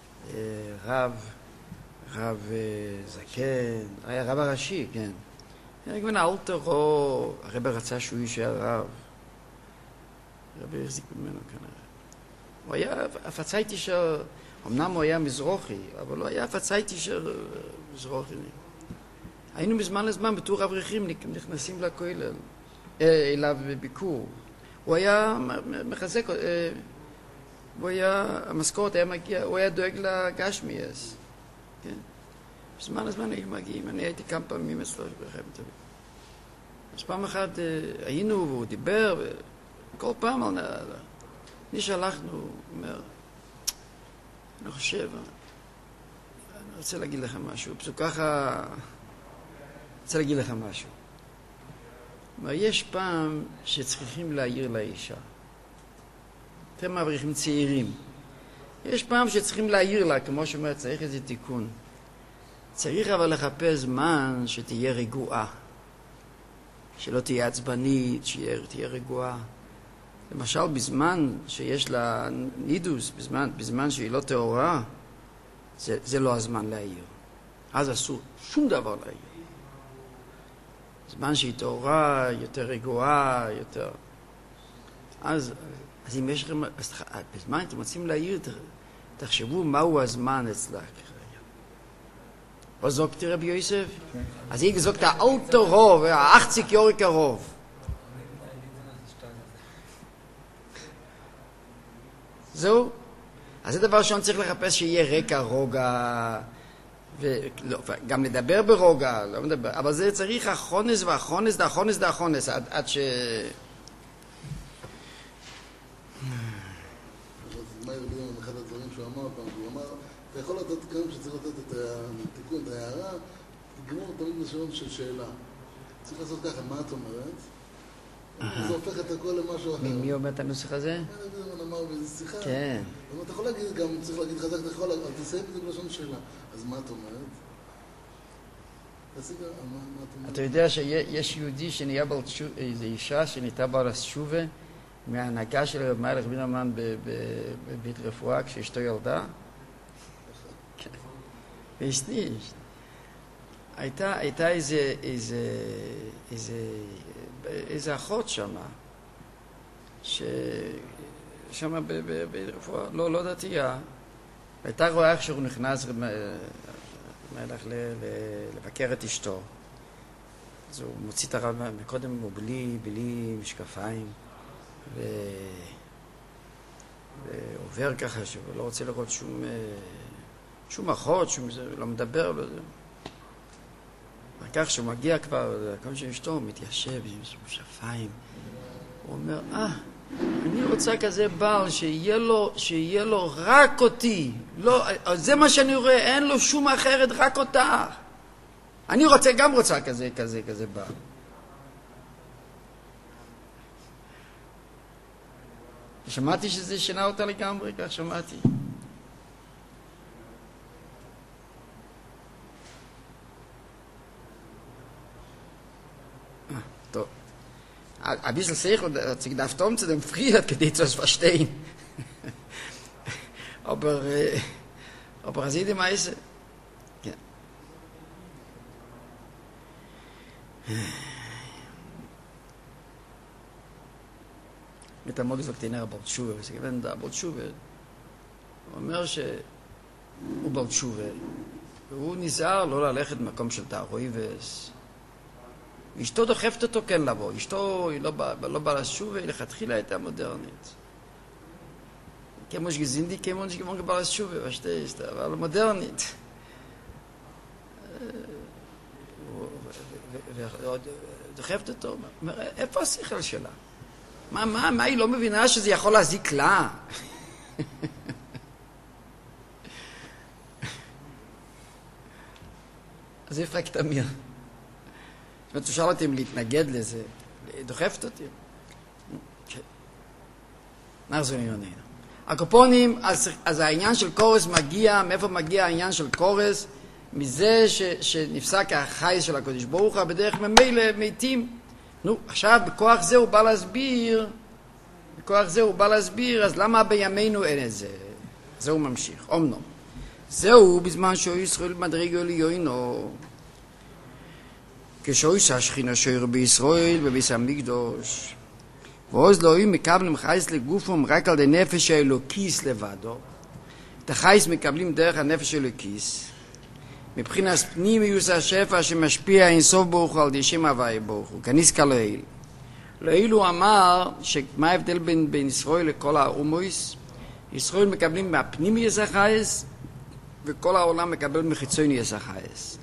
רב זקן, היה רב הראשי, כן. היה כבר האולטרו, הרב רצה שהוא יישאר רב. הרב החזיק ממנו כנראה. הוא היה הפצאי תישר, אמנם הוא היה מזרוחי, אבל הוא היה הפצאי תישר מזרוחי. היינו מזמן לזמן בתור אברכים נכנסים לכולל, אליו בביקור. הוא היה מחזק, הוא היה, המשכורת היה מגיע, הוא היה דואג לגשמיאס. כן? בזמן לזמן היינו מגיעים, אני הייתי כמה פעמים אצלו ברחם טובים. אז פעם אחת היינו והוא דיבר, וכל פעם אני שהלכנו, הוא אומר, אני חושב, אני רוצה להגיד לך משהו, פשוט ככה, רוצה להגיד לך משהו. אומר, יש פעם שצריכים להעיר לאישה. אתם אברכים צעירים. יש פעם שצריכים להעיר לה, כמו שאומר, צריך איזה תיקון. צריך אבל לחפש זמן שתהיה רגועה. שלא תהיה עצבנית, שתהיה רגועה. למשל, בזמן שיש לה נידוס, בזמן שהיא לא טהורה, זה לא הזמן להעיר. אז אסור שום דבר להעיר. בזמן שהיא טהורה, יותר רגועה, יותר... אז אם יש לכם... בזמן אתם רוצים להעיר, תחשבו מהו הזמן אצלך. Was sagt der Rabbi Yosef? Also ich gesagt, der alte Rov, 80 Jahre Rov. זהו. אז זה דבר שאני צריך לחפש שיהיה רקע, רוגע, וגם לדבר ברוגע, לא מדבר, אבל זה צריך החונס והחונס, עד ש... מה ירדים עם אחד הדברים שהוא אמר פעם, הוא אמר, אתה יכול לתת גם שצריך לתת את התיקון, את ההערה, תגמור תמיד בשאלות של שאלה. צריך לעשות ככה, מה את אומרת? זה הופך את הכל למשהו אחר. מי אומר את הנוסח הזה? מה אמר באיזו שיחה? כן. אתה יכול להגיד גם, צריך להגיד חזק, אתה יכול, אבל תסיים את זה בלשון שאלה. אז מה את אומרת? אתה יודע שיש יהודי שנהיה בעל תשובה, איזו אישה שנהייתה בעל תשובה מההנהגה של רב מאיר רבינמן בבית רפואה כשאשתו ילדה? ואשתי, הייתה איזה אחות שמה, שמה ברפואה, לא דתייה, הייתה רואה איך שהוא נכנס מלך לבקר את אשתו. אז הוא מוציא את הרב, מקודם הוא בלי משקפיים, ועובר ככה שהוא לא רוצה לראות שום אחות, לא מדבר, לא זה. וכך שהוא מגיע כבר למקום של אשתו, הוא מתיישב עם משקפיים. הוא אומר, אני רוצה כזה בעל שיהיה לו רק אותי. לא, זה מה שאני רואה, אין לו שום אחרת, רק אותך. אני גם רוצה כזה בעל. שמעתי שזה שינה אותה לגמרי, כך שמעתי. טוב. Ein bisschen sicher, hat sich gedacht, zu dem Frieden, geht zu verstehen. aber sie die meiste. Ja. Mit der Morgen sagt er, Baltschuwe, was gewinnt da, Baltschuwe. הוא אומר שהוא בלתשובה, והוא נזהר לא ללכת במקום של תערויבס. אשתו דוחפת אותו כן לבוא, אשתו היא לא באה לשובה, היא לכתחילה הייתה מודרנית. כמו שגזינדי, כמו שגמון באה לשובה, אבל מודרנית. ודוחפת אותו, איפה השכל שלה? מה היא לא מבינה שזה יכול להזיק לה? אז איפה רק תמיר? זאת אומרת, הוא שאל אותי אם להתנגד לזה, דוחפת אותי. נחזור לענייננו. הקופונים, אז העניין של קורס מגיע, מאיפה מגיע העניין של קורס? מזה שנפסק החייס של הקדוש ברוך הוא, בדרך ממילא מתים. נו, עכשיו בכוח זה הוא בא להסביר, אז למה בימינו אין את זה? זהו ממשיך, אומנם. זהו בזמן שהוא ישראל מדרגו עליונו. כשאויס השכינה שוער בישראל בביס המקדוש. ועוז לאוהים מקבלים חייס לגופם רק על די נפש האלוקיס לבדו. את החייס מקבלים דרך הנפש האלוקיס. מבחינת פנימיוס השפע שמשפיע אינסוף ברוך על די שם הוואי ברוך הוא, כניסקה לאל. לאל הוא אמר שמה ההבדל בין ישראל לכל האומויס? ישראל מקבלים מהפנימיוס החייס, וכל העולם מקבל מחיצוניוס החייס.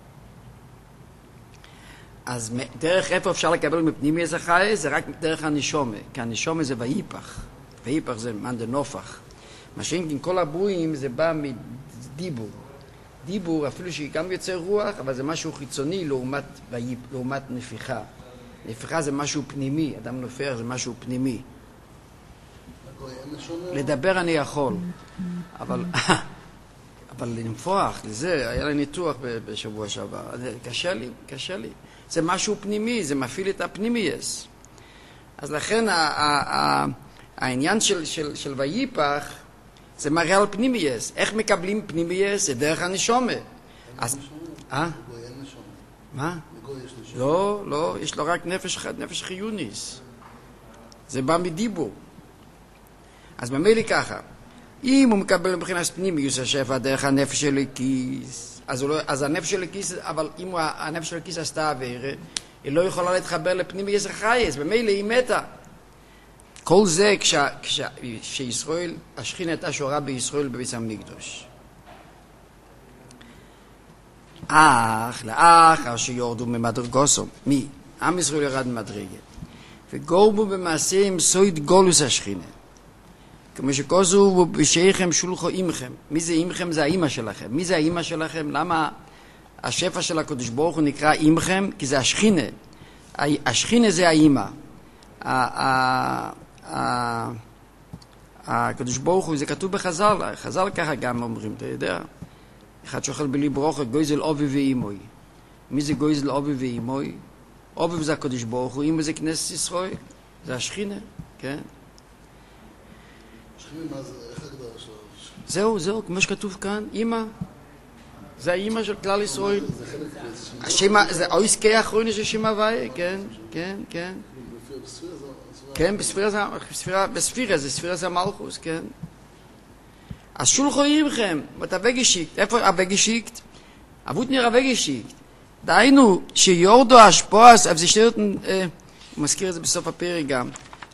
אז דרך איפה אפשר לקבל מפנימיוס החייס? זה רק דרך הנשומה, כי הנשומה זה ויפח. ויפח זה מן דנופח. מה שאין כל הבויים זה בא מדיבור. דיבור אפילו שהיא גם יוצר רוח, אבל זה משהו חיצוני לעומת נפיחה. נפיחה זה משהו פנימי, אדם נופח זה משהו פנימי. לדבר אני יכול, אבל לנפוח, לזה, היה לי ניתוח בשבוע שעבר, קשה לי. זה משהו פנימי, זה מפעיל את הפנימייס. אז לכן העניין של ויפח, זה מראה על פנימייס. איך מקבלים פנימייס? זה דרך הנשומה. אז... מה? לא, יש לו רק נפש חיוניס. זה בא מדיבור. אז ממילא ככה, אם הוא מקבל מבחינת פנימיוס השפע דרך הנפש של הכיס, אז הנפש של הכיס, אבל אם הנפש של הכיס עשתה עבירה, היא לא יכולה להתחבר לפנימיוס החייס, ממילא היא מתה. כל זה כשישראל, השכינה הייתה שורה בישראל בביס המקדוש. לאחר שיורדו ממדרגוסו, עם ישראל ירד ממדרגת, וגורבו במעשיהם סויד גולוס השכינה. כמו שכוזו בשייכם שולחו אימכם. מי זה אימכם? זה האימא שלכם. מי זה האימא שלכם? למה השפע של הקדוש ברוך הוא נקרא אימכם? כי זה השכינה. השכינה זה האימא. הקדוש ברוך הוא, זה כתוב בחז"ל. חז"ל ככה גם אומרים, אתה יודע. אחד שאוכל בלי ברוך, גויזל אובי ואימוי. מי זה גויזל אובי ואימוי? אובי זה הקדוש ברוך הוא, אימוי זה כנסת ישראל. זה השכינה, כן? זהו, כמו שכתוב כאן, אמא. זה האמא של כלל ישראל. זה האויסקי האחרוני של שם הוואי, כן. כן, בספירה זה המלכוס, כן. אז שולחו עמכם, ואתה וגשיקט. איפה הווגשיקט? אבות נראה וגשיקט. דהיינו, שיורדו השפועס, אבל זה שטרת, הוא מזכיר את זה בסוף הפרק גם,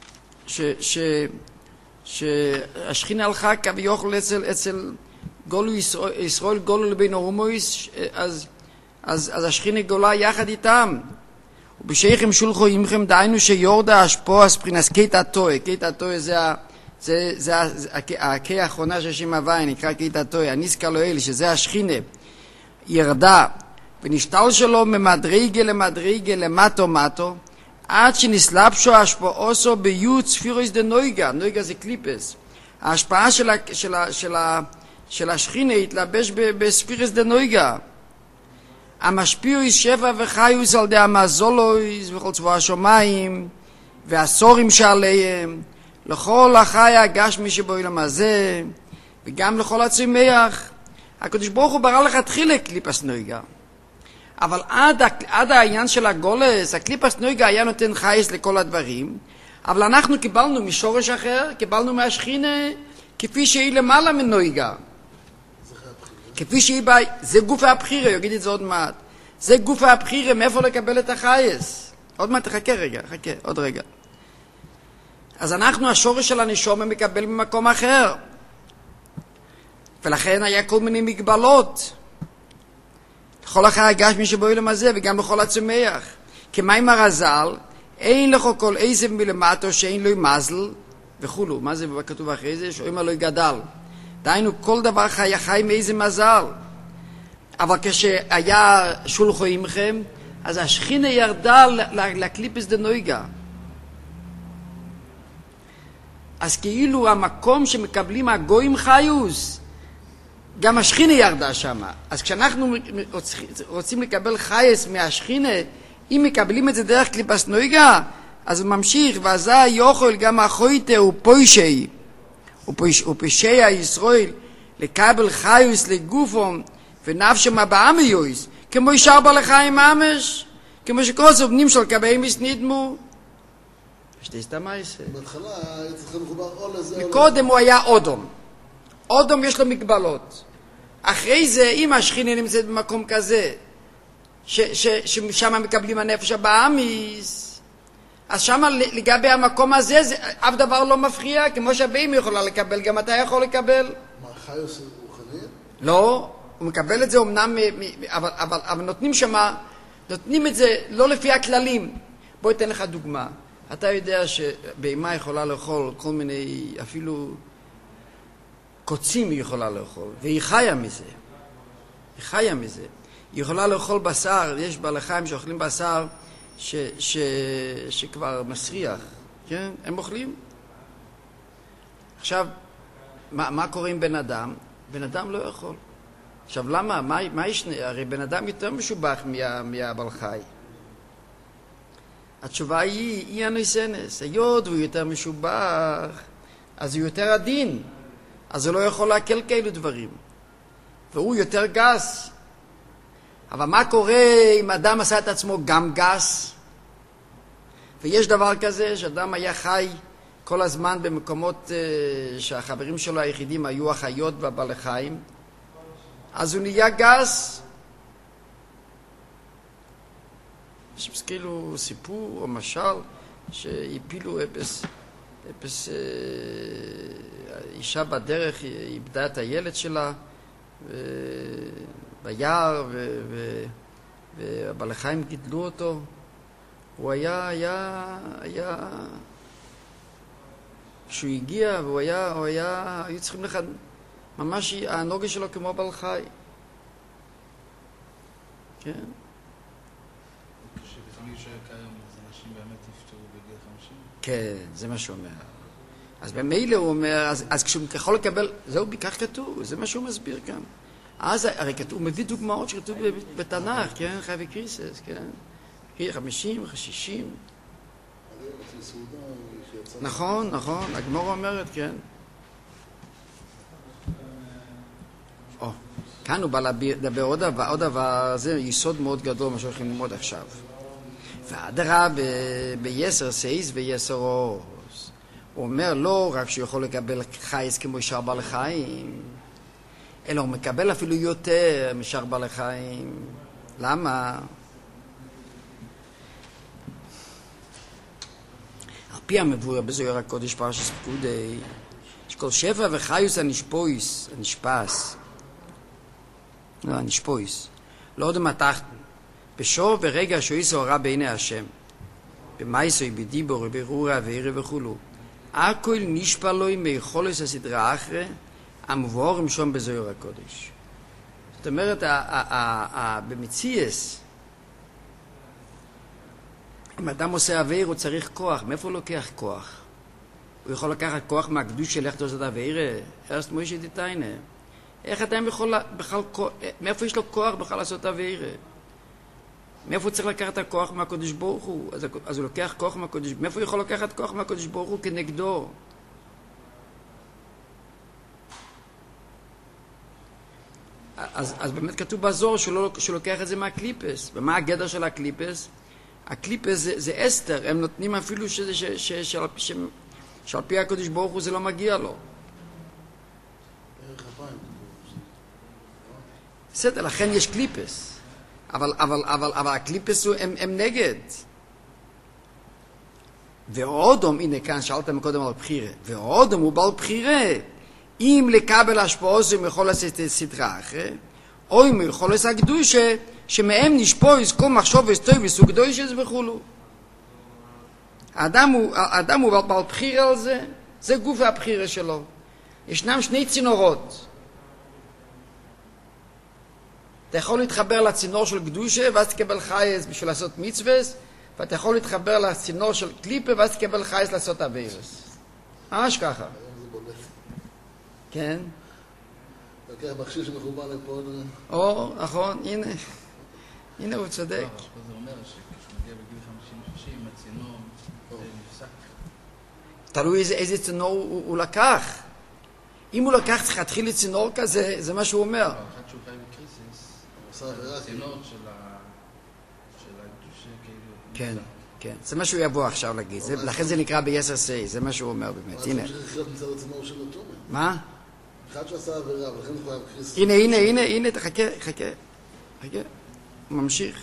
שהשכינה הלכה כביכול אצל גולו ישראל, גולו לבין האומויס, אז השכינה גולה יחד איתם. ובשייכם שולחו עמכם, דהיינו שיורדה השפועס, מבחינת קטע הטועה. קטע הטועה זה הקטע האחרונה של שם הוואי, נקרא קטע הטועה, הניסקה לו אל, שזה השכינה, ירדה, ונשתל שלו ממדרגה למדרגה למטו מטו, עד שנסלבשו השפועוסו ביוד ספירוס דנויגה, נויגה זה קליפס. ההשפעה של השכינה התלבש בספירוס דנויגה. המשפיעוס שבע וחיוס על די המזולויס וכל צבוע השומיים והסורים שעליהם, לכל החי הגשמי שבעולם הזה, וגם לכל הצמח. הקדוש ברוך הוא ברא לך תחילה קליפס נויגה. אבל עד העניין של הגולס, הקליפס נויגה היה נותן חייס לכל הדברים, אבל אנחנו קיבלנו משורש אחר, קיבלנו מהשכינה, כפי שהיא למעלה מנויגה. כפי שהיא באה, זה גוף הבחירה, יגיד את זה עוד מעט. זה גוף הבחירה, מאיפה לקבל את החייס. עוד מעט, חכה רגע, עוד רגע. אז אנחנו, השורש של הנשום מקבל ממקום אחר. ולכן היה כל מיני מגבלות. לכל אחר הגשמי שבעולם הזה, וגם לכל הצמח. כמים הרזל, אין לך כל איזה מלמטו שאין לו מזל, וכולו. מה זה כתוב אחרי זה? שאומר לו גדל. דהיינו, כל דבר חי מאיזה מזל. אבל כשהיה שולחו עמכם, אז השכינה ירדה לקליפס דנויגה. אז כאילו המקום שמקבלים הגויים חיוס, גם השכינה ירדה שם. אז כשאנחנו רוצים לקבל חייס מהשכינה, אם מקבלים את זה דרך קליפס נויגה, אז הוא ממשיך, וזה יוכל גם החויטה ופוישי, ופשע ישראל, לקבל חיוס לגופם, ונפשם הבאמיוס, כמו ישר בלחיים ממש, כמו שכוסוב נמשל כבאמיס נדמו. שתסתה מה יעשה? בהתחלה היה צריך מחובר או לזה או מקודם הוא היה אודום. אודום יש לו מגבלות. אחרי זה, אם השכינה נמצאת במקום כזה, ששם מקבלים הנפש הבאמיס, אז שם לגבי המקום הזה, אף דבר לא מפריע, כמו שהבאים יכולה לקבל, גם אתה יכול לקבל. מה, חיוס רוחני? לא, הוא מקבל את זה אמנם, אבל נותנים את זה לא לפי הכללים. בוא אתן לך דוגמה. אתה יודע שבהמה יכולה לאכול כל מיני, אפילו קוצים היא יכולה לאכול, והיא חיה מזה. היא חיה מזה. היא יכולה לאכול בשר, יש בעלי חיים שאוכלים בשר שכבר מסריח, כן? הם אוכלים. עכשיו, מה קורה עם בן אדם? בן אדם לא יכול. עכשיו, למה? מה ישנה? הרי בן אדם יותר משובח מהבעל חי. התשובה היא הנויסנס. היות והוא יותר משובח, אז הוא יותר עדין. אז הוא לא יכול להקל כאלו דברים. והוא יותר גס. אבל מה קורה אם אדם עשה את עצמו גם גס? ויש דבר כזה שאדם היה חי כל הזמן במקומות שהחברים שלו היחידים היו החיות והבעלי חיים, אז הוא נהיה גס. יש כאילו סיפור או משל שהפילו אישה בדרך, היא איבדה את הילד שלה ביער, והבעלי חיים גידלו אותו. הוא היה כשהוא הגיע, היו צריכים לך, ממש הנוגה שלו כמו בעל חי. כן? כשבזמן שכיום, אז אנשים באמת יפטרו בגיל 50? כן, זה מה שהוא אומר. אז במילא הוא אומר, אז כשהוא יכול לקבל, זהו, כך כתוב, זה מה שהוא מסביר כאן. אז הרי כתוב, הוא מביא דוגמאות שכתוב בתנ"ך, כן? חי וקריסס, כן? 50, 60. נכון, הגמרא אומרת, כן. כאן הוא בא לדבר עוד דבר, זה יסוד מאוד גדול, מה שהולכים ללמוד עכשיו. ואדרה ביסר סייס ויסר אוס. הוא אומר לא רק שהוא יכול לקבל חייס כמו שאר בעלי חיים, אלא הוא מקבל אפילו יותר משאר בעלי חיים. למה? על פי המבואר בזוהר הקודש פרשת פקודי, שכל שפע וחיוס הנשפס, לא עוד מתחת, בשור ורגע שהוא יסו הרע בעיני השם, במייסוי, בדיבור, ברורה ועירה וכולו, הכל נשפע לו מיכולת הסדרה אחרי, המבוארים שם בזוהר הקודש. זאת אומרת, במציאס, אם אדם עושה עביר, הוא צריך כוח. מאיפה הוא לוקח כוח? הוא יכול לקחת כוח מהקדוש של איך אתה עושה את העביר? ארסט מוישי דיטיינה. איך אדם יכול בכלל, מאיפה יש לו כוח בכלל לעשות את העביר? מאיפה הוא צריך לקחת את הכוח מהקדוש ברוך הוא? אז הוא לוקח כוח מהקדוש, מאיפה הוא יכול לקחת כוח מהקדוש ברוך הוא כנגדו? אז באמת כתוב בזוהר שהוא לוקח את זה מהקליפס. ומה הגדר של הקליפס? הקליפס זה אסתר, הם נותנים אפילו שעל פי הקדוש ברוך הוא זה לא מגיע לו. בסדר, לכן יש קליפס. אבל הקליפס הם נגד. ואודום, הנה כאן שאלתם קודם על בחירה, ואודום הוא בעל בחירה. אם לקבל השפעות הוא יכול לעשות סדרה אחרי, או אם הוא יכול לעשות הקדושה, שמהם נשפויס כל מחשוב וסטוי וסוג דוישס וכולו. האדם הוא בעל בחירה על זה, זה גוף הבחירה שלו. ישנם שני צינורות. אתה יכול להתחבר לצינור של קדושה, ואז תקבל חייס בשביל לעשות מצווס, ואתה יכול להתחבר לצינור של קליפה, ואז תקבל חייס לעשות אבירס. ממש ככה. כן. לקח מכשיר שמחובר לפה. נכון, הנה הוא צודק. זה אומר שכשמגיע בגיל 50-60, הצינור נפסק. תלוי איזה צינור הוא לקח. אם הוא לקח צריך להתחיל לצינור כזה, זה מה שהוא אומר. אחד שהוא חי בקריסיס, הצינור של הקדושה כאילו... כן, זה מה שהוא יבוא עכשיו להגיד, לכן זה נקרא ב-SSA, זה מה שהוא אומר באמת, הנה. מה? אחד שעשה עבירה, ולכן הוא חייב קריסיס. הנה, חכה, הוא ממשיך.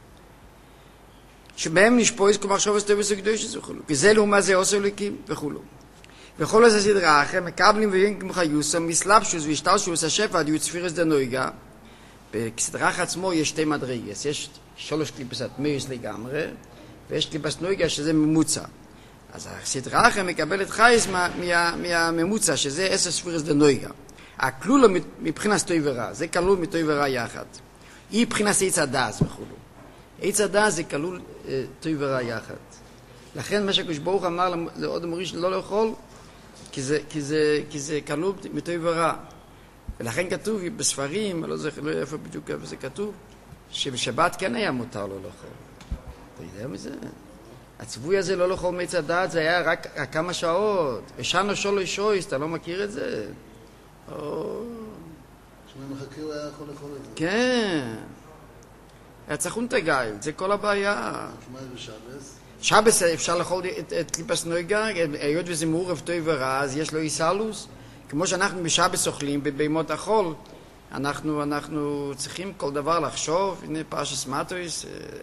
שבהם נשפויס כל מחשוב וסטוי וסוג דוישס וכולו, כי זה לעומה זה עושה לקים וכולו. וכל איזה סדרה אחרי מקבלים ויונקים חיוסם, מסלבשוס והשתלשוס השפע עד יוצפירס דנויגה. בסדרה עצמו יש שתי מדרגס, יש 3 קליפסת מייס לגמרי, ויש קליפס נויגה שזה ממוצע. אז הסדרה אחרי מקבלת חייס מהממוצע, שזה 10 ספירס דנויגה. הכלול מבחינת טוב ורע, זה כלול מטוב ורע יחד. היא מבחינת עץ הדס וכולו. עץ הדס זה כלול טוב ורע יחד. לכן מה שהקדוש ברוך אמר לעוד המוריש לא לאכול, כי זה כלול מטוב ורע. ולכן כתוב בספרים, אני לא זוכר איפה בדיוק איפה זה כתוב, שבשבת כן היה מותר לו לאכול. אתה יודע מזה? הציווי הזה לא לאכול מעץ הדעת, זה היה רק כמה שעות. ושנו שולו שויס, אתה לא מכיר את זה? כשמי מחכה הוא היה יכול לאכול את זה. כן. היה צריכון תגייל, זה כל הבעיה. מה יש בשבס? שבס אפשר לאכול את קליפס נויגה, היות וזה מעורב טוב ורע, אז יש לו איסלוס. כמו שאנחנו בשבס אוכלים, בבימות החול, אנחנו צריכים כל דבר לחשוב, הנה פרשס מטויס,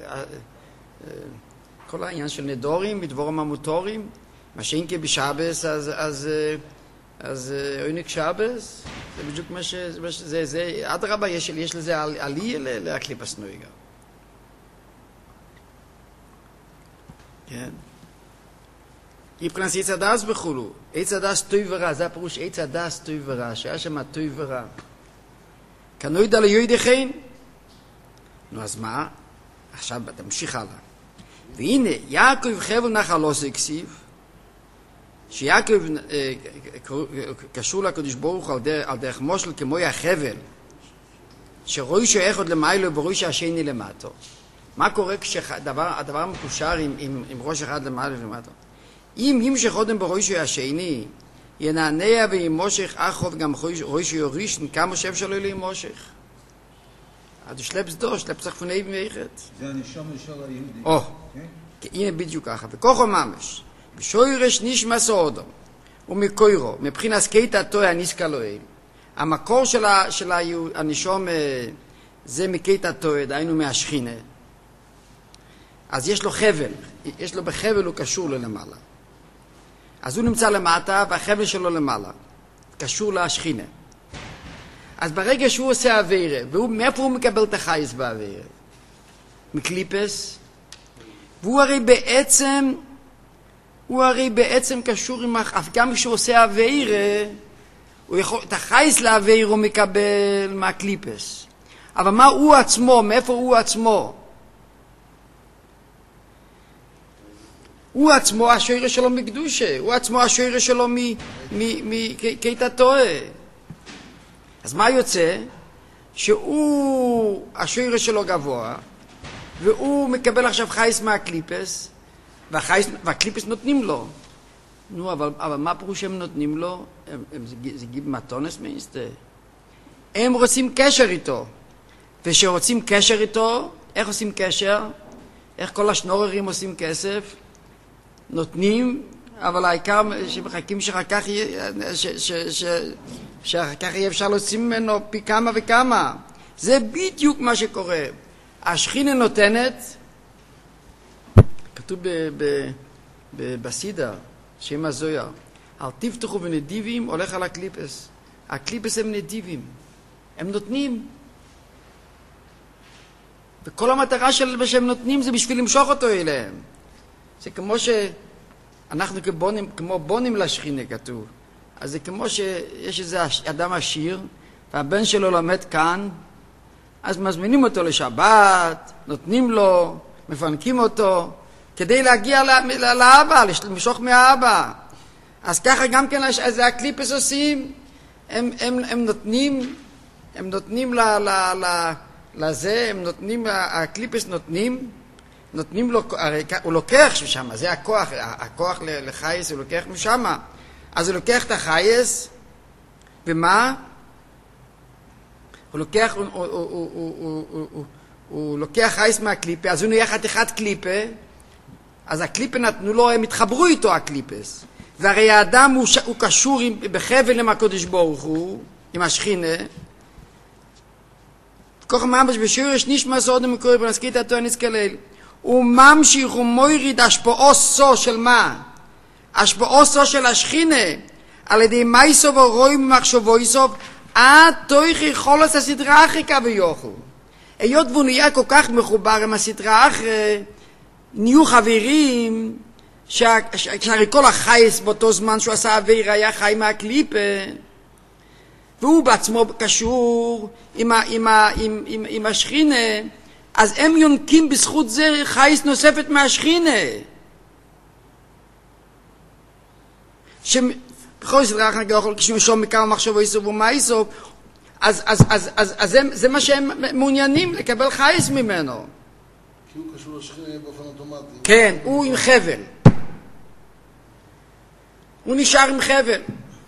כל העניין של נדורים, בדבורם המוטורים, מה שאין כבשבס, אז עונג שבס, זה בדיוק מה שזה, עד רבה יש לזה עלי להקליפס נויגה. כן. יבחנס עץ הדס בכולו, עץ הדס טוב ורע, זה הפירוש עץ הדס טוב ורע, שהיה שם טוב ורע. כנוידע ליודכן. נו אז מה? עכשיו תמשיך הלאה. והנה, יעקב חבל נחלוס הכסיב, שיעקב קשור לקדוש ברוך על דרך מושל כמו החבל, שרוישו אחד למיילו ורוישו השני למטו. מה קורה כשהדבר מקושר עם ראש אחד למיילו ולמטו? אם ימשך קודם ברוישו השני, ינענע וימושך אחוב גם רוישו יורישן כמה שאפשר לו לימושך. אז שלפס דו, שלפס חפוני ומייכת. זה הנשום של היהודי. הנה בדיוק ככה. וכוחו ממש. שוירש נשמס האודום ומקוירו, מבחינת קייטתו הניסקה לאל. המקור של הנשום זה מקייטתו, דהיינו מהשכינה. אז יש לו חבל, יש לו בחבל, הוא קשור לו למעלה. אז הוא נמצא למטה והחבל שלו למעלה, קשור לשכינה. אז ברגע שהוא עושה אווירה, מאיפה הוא מקבל את החייס באווירה? מקליפס. והוא הרי בעצם קשור עם גם כשהוא עושה אווירה, את החייס לאווירה הוא מקבל מהקליפס. אבל מה הוא עצמו? מאיפה הוא עצמו? הוא עצמו השורש שלו מקדושה, הוא עצמו השורש שלו מקייטתו. אז מה יוצא? שהוא השורש שלו גבוה, והוא מקבל עכשיו חייס מהקליפס, והקליפס נותנים לו. נו, אבל מה פירוש הם נותנים לו? זה גיב מתונס מייסטה. הם רוצים קשר איתו. ושרוצים קשר איתו, איך עושים קשר? איך כל השנוררים עושים כסף? נותנים, אבל העיקר שמחכים שאחר כך יהיה אפשר להוציא ממנו פי כמה וכמה. זה בדיוק מה שקורה. השכינה נותנת, כתוב בסידר, שם הזויר, אל תפתחו ונדיבים, הולך על הקליפס. הקליפס הם נדיבים, הם נותנים. וכל המטרה של שהם נותנים זה בשביל למשוך אותו אליהם. זה כמו שאנחנו כמו בונים לשכינה כתוב. אז זה כמו שיש איזה אדם עשיר, והבן שלו לומד כאן, אז מזמינים אותו לשבת, נותנים לו, מפנקים אותו, כדי להגיע לאבא, למשוך מהאבא. אז ככה גם כן זה הקליפס עושים, הם נותנים לזה, הם נותנים, הקליפס נותנים לו, הוא לוקח שם, זה הכוח לחייס, הוא לוקח משם. אז הוא לוקח את החייס, ומה? הוא לוקח חייס מהקליפה, אז הוא נהיה חתיכת קליפה, אז הקליפה נתנו לו, הם התחברו איתו הקליפס. והרי האדם הוא קשור בחבל עם הקודש ברוך הוא, עם השכינה, כוח ממש בשורש נשמע סוד ומקורי בנסקית התואר נזכלל. הוא ממשיך, הוא מוריד השפעוסו של מה? השפעוסו של השכינה, על ידי מייסו ורוי ממחשבו איסוף, עד תויכי חולס הסדרה אחרי קו יוכו. היות והוא נהיה כל כך מחובר עם הסדרה אחרי, נהיו חברים, שהרי כל החייס באותו זמן שהוא עשה אוויר היה חי מהקליפה, והוא בעצמו קשור עם השכינה, אז הם יונקים בזכות זה חייס נוספת מהשכינה. בכל סדרה אחת יכול כשמשום מכמה מחשבו איסוף ומה איסוף, אז זה מה שהם מעוניינים לקבל חייס ממנו. כי הוא קשור לשכינה באופן אוטומטי. כן, הוא עם חבל. הוא נשאר עם חבל.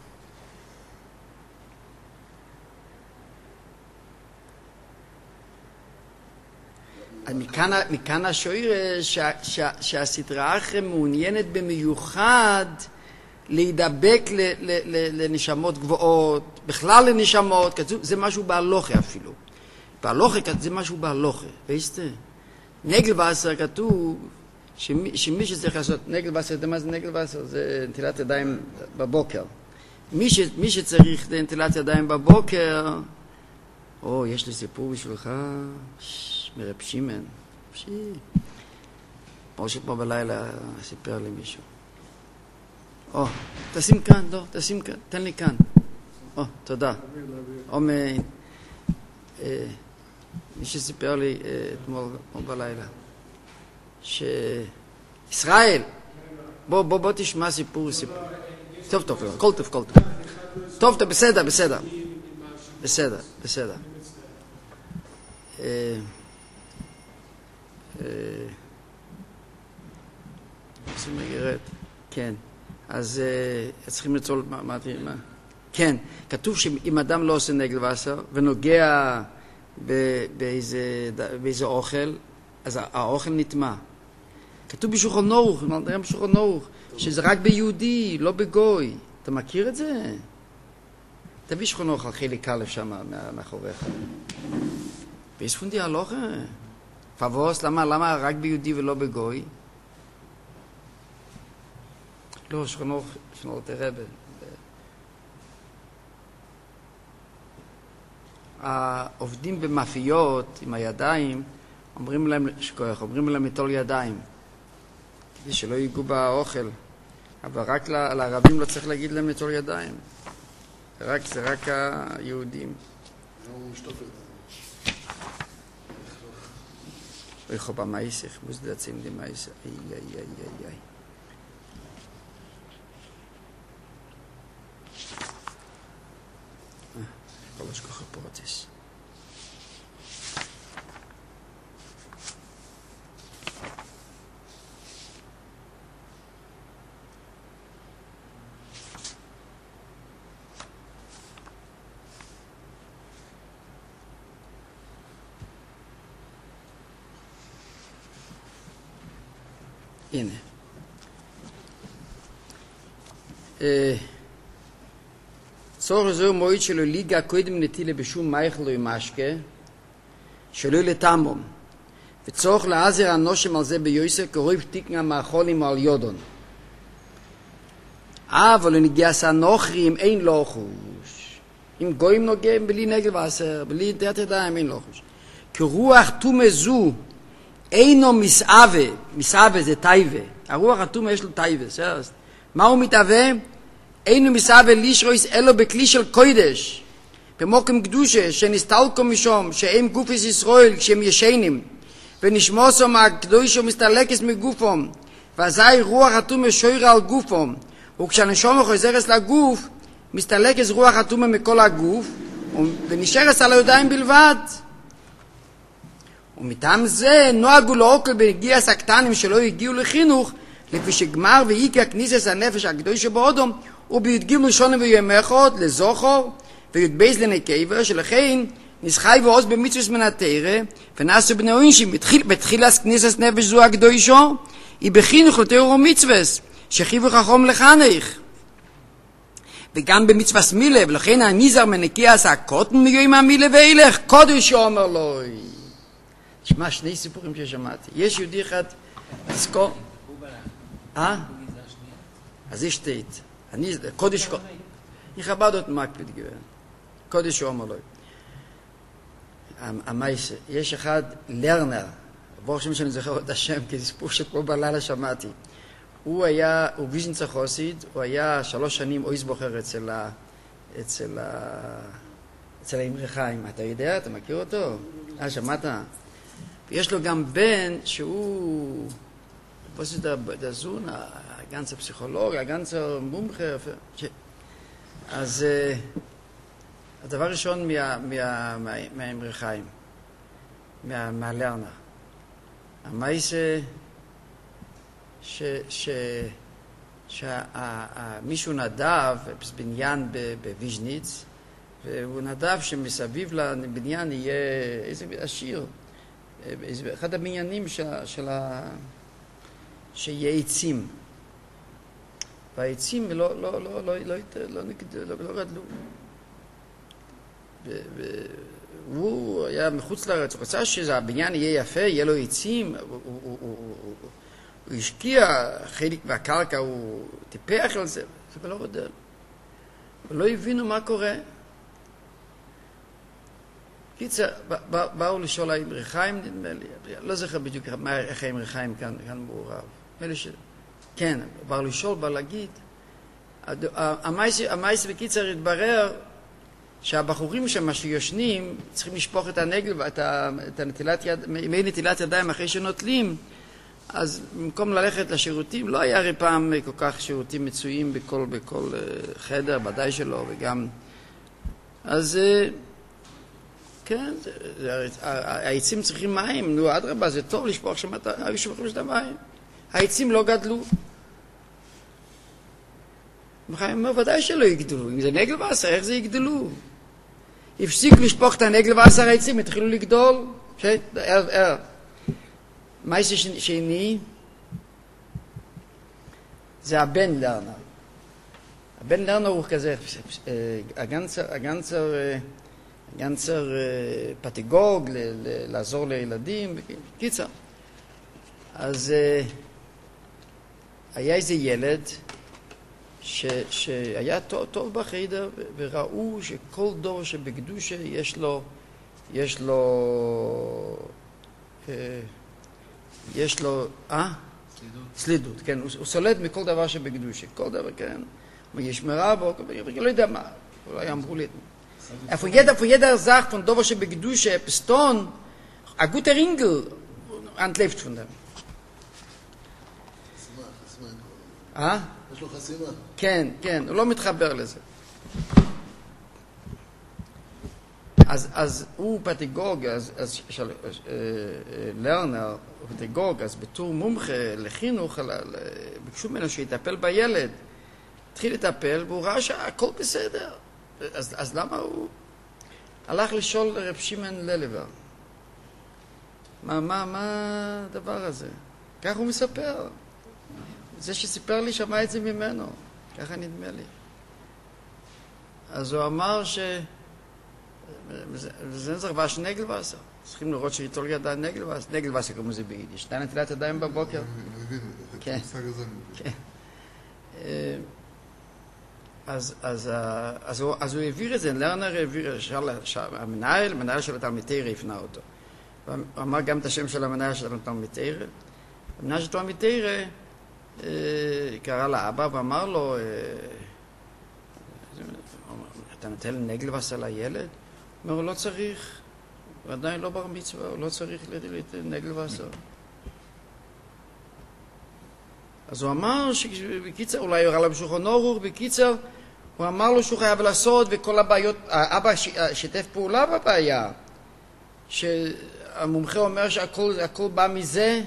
מכאן השוער שהסדרה אחרי מעוניינת במיוחד להידבק לנשמות גבוהות, בכלל לנשמות, זה משהו בהלוכה אפילו. בהלוכה זה משהו בהלוכה, ואיסתה. נגל ועשר כתוב שמי שצריך לעשות נגל ועשר, מה זה נגל ועשר? זה נטילת ידיים בבוקר. מי שצריך נטילת ידיים בבוקר, יש לי סיפור בשבילך, מרב שמעון. כמו שפה בלילה סיפר לי מישהו. תשים כאן, תשים כאן, תן לי כאן. תודה. מי שסיפר לי אתמול בלילה, שישראל, בוא תשמע סיפור. טוב, כל טוב, בסדר. עושים מגרת, כן. אז צריכים לצול, מה? כן, כתוב שאם אדם לא עושה נגל ועשר ונוגע באיזה אוכל, אז האוכל נטמע. כתוב בשולחן ערוך, נראה בשולחן ערוך, שזה רק ביהודי, לא בגוי. אתה מכיר את זה? תביא שולחן ערוך על חלק א' שם מאחוריך. ויספון די הלוכה. פבוס, למה רק ביהודי ולא בגוי? לא, שולחן ערוך, תראה. העובדים במאפיות עם הידיים, אומרים להם לטול ידיים, כדי שלא ייגעו באוכל. אבל רק לערבים לא צריך להגיד להם לטול ידיים. זה רק היהודים. הוא משתופף. אוי חובה מייסך, מוסדצים די מייסך. איי. קולש ככה פרוטיס. הנה. צורך זהו מועד שלו ליגה קודם נטילה בשום מייך לא ימשקה, שלא לטעמום. וצורך לעזר הנושם על זה ביוסר כרוב תיקנה מאכולים על יודון. אבל לנגיע סנוכרים אין לו חוש. אם גויים נוגעים בלי נגל ועשר, בלי דעת ידיים אין לו חוש. כרוח תומה זו אינו מסעווה זה טייבה. הרוח התומה יש לו טייבה. מה הוא מתאווה? אינו מסעווה לישרויס אלו בכלי של קוידש. במוקם קדושה שנסתלקו משום שהם גופס ישראל כשהם ישנים. ונשמוסו מהקדושו מסתלקס מגופום. ואזי רוח התומה שוירה על גופום. וכשהנשום חוזרס לגוף, מסתלקס רוח התומה מכל הגוף, ונשארס על הידיים בלבד. ומטעם זה נוהגו לאוקל בגיעס הקטנים שלא הגיעו לחינוך, לפי שגמר ויקה כניסס הנפש הקדוש שבאודום, ובי"ג ראשון ויומחות לזוכר, וי"ב לנקבה, שלכן נסחי ועוז במצווס מן התורה, ונעשו בני אוינשים, בתחילת כניסס נפש זו הקדושו, היא בחינוך לתורה ומצווס, שחיבו חכום לחנך. וגם במצווס מילה, ולכן הניזר מנקיעס הקוטן מיום המילה ואילך, קודש אומר לו. תשמע, שני סיפורים ששמעתי. יש יהודי אחד, תזכור. אז יש שתית. קודש, יכבד עוד מקפיד גבר. קודש אומר לו. המייסה, יש אחד לרנר, ברוך שם שאני זוכר את השם, כי זה סיפור שפה בלילה שמעתי. הוא ויז'נצה חוסיד, הוא היה 3 שנים אויז בוחר אצל האמרי חיים. אתה יודע? אתה מכיר אותו? שמעת? יש לו גם בן שהוא דזון, הגנצה פסיכולוגיה, הגנצה מומחה. אז הדבר ראשון מהאמרי חיים, מהלרנר. המייסה שמישהו נדב בבניין בוויז'ניץ, והוא נדב שמסביב לבניין יהיה איזה עשיר, אחד הבניינים שיהיה עצים, והעצים לא גדלו. והוא היה מחוץ לארץ, הוא רצה שהבניין יהיה יפה, יהיה לו עצים, הוא השקיע חלק מהקרקע, הוא טיפח על זה, אבל לא יודע. ולא הבינו מה קורה. קיצר, באו לשאול האמרי חיים, נדמה לי, לא זוכר בדיוק איך האמרי חיים כאן מעורב. כן, באו לשאול, באו להגיד. המייס בקיצר התברר שהבחורים שם שיושנים צריכים לשפוך את הנגל, את מי נטילת ידיים אחרי שנוטלים, אז במקום ללכת לשירותים, לא היה הרי פעם כל כך שירותים מצויים בכל חדר, בדי שלו, וגם... אז כן, העצים צריכים מים, נו, אדרבה, זה טוב לשפוך שם את המים. העצים לא גדלו. חיים אומר, ודאי שלא יגדלו. אם זה נגל ועשר, איך זה יגדלו? הפסיק לשפוך את הנגל ועשר העצים, התחילו לגדול. מה זה שני? זה הבן לרנר. הבן לרנר הוא כזה, הגנצר פטיגוג, לעזור לילדים, קיצר. אז היה איזה ילד שהיה טוב בחדר, וראו שכל דור שבקדושה יש לו סלידות, כן, הוא סולד מכל דבר שבקדושה, כל דבר, כן, יש מראה בו, לא יודע מה, אולי אמרו לי, איפה jeder sagt von Dover שבקדושה, פסטון, a guter Ringel, antlebt von dem. חסימה. יש לו חסימה. כן, כן, הוא לא מתחבר לזה. אז הוא פטיגוג, אז לרנר הוא פטיגוג, אז בתור מומחה לחינוך, ביקשו ממנו שיטפל בילד. התחיל לטפל, והוא ראה שהכל בסדר. אז למה הוא הלך לשאול רב שמעון ללבר? מה הדבר הזה? כך הוא מספר. זה שסיפר לי שמע את זה ממנו. ככה נדמה לי. אז הוא אמר זה זרבש נגלווסר. צריכים לראות שיתול ידע נגלווסר. נגלווסר כמו זה ביידיש. שתי נטילת ידיים בבוקר. כן. כן. אז הוא העביר את זה, לרנר העביר, המנהל של התלמיד תורה הפנה אותו. הוא אמר גם את השם של המנהל של התלמיד תורה. המנהל של התלמיד תורה קרא לאבא ואמר לו, אתה נותן נגלווסר לילד? הוא אומר, לא צריך, הוא עדיין לא בר מצווה, הוא לא צריך נגלווסר. אז הוא אמר שבקיצר, אולי הוא ראה לו בשולחן אורוך, בקיצר, הוא אמר לו שהוא חייב לעשות, וכל הבעיות, האבא שיתף פעולה בבעיה, שהמומחה אומר שהכל בא מזה,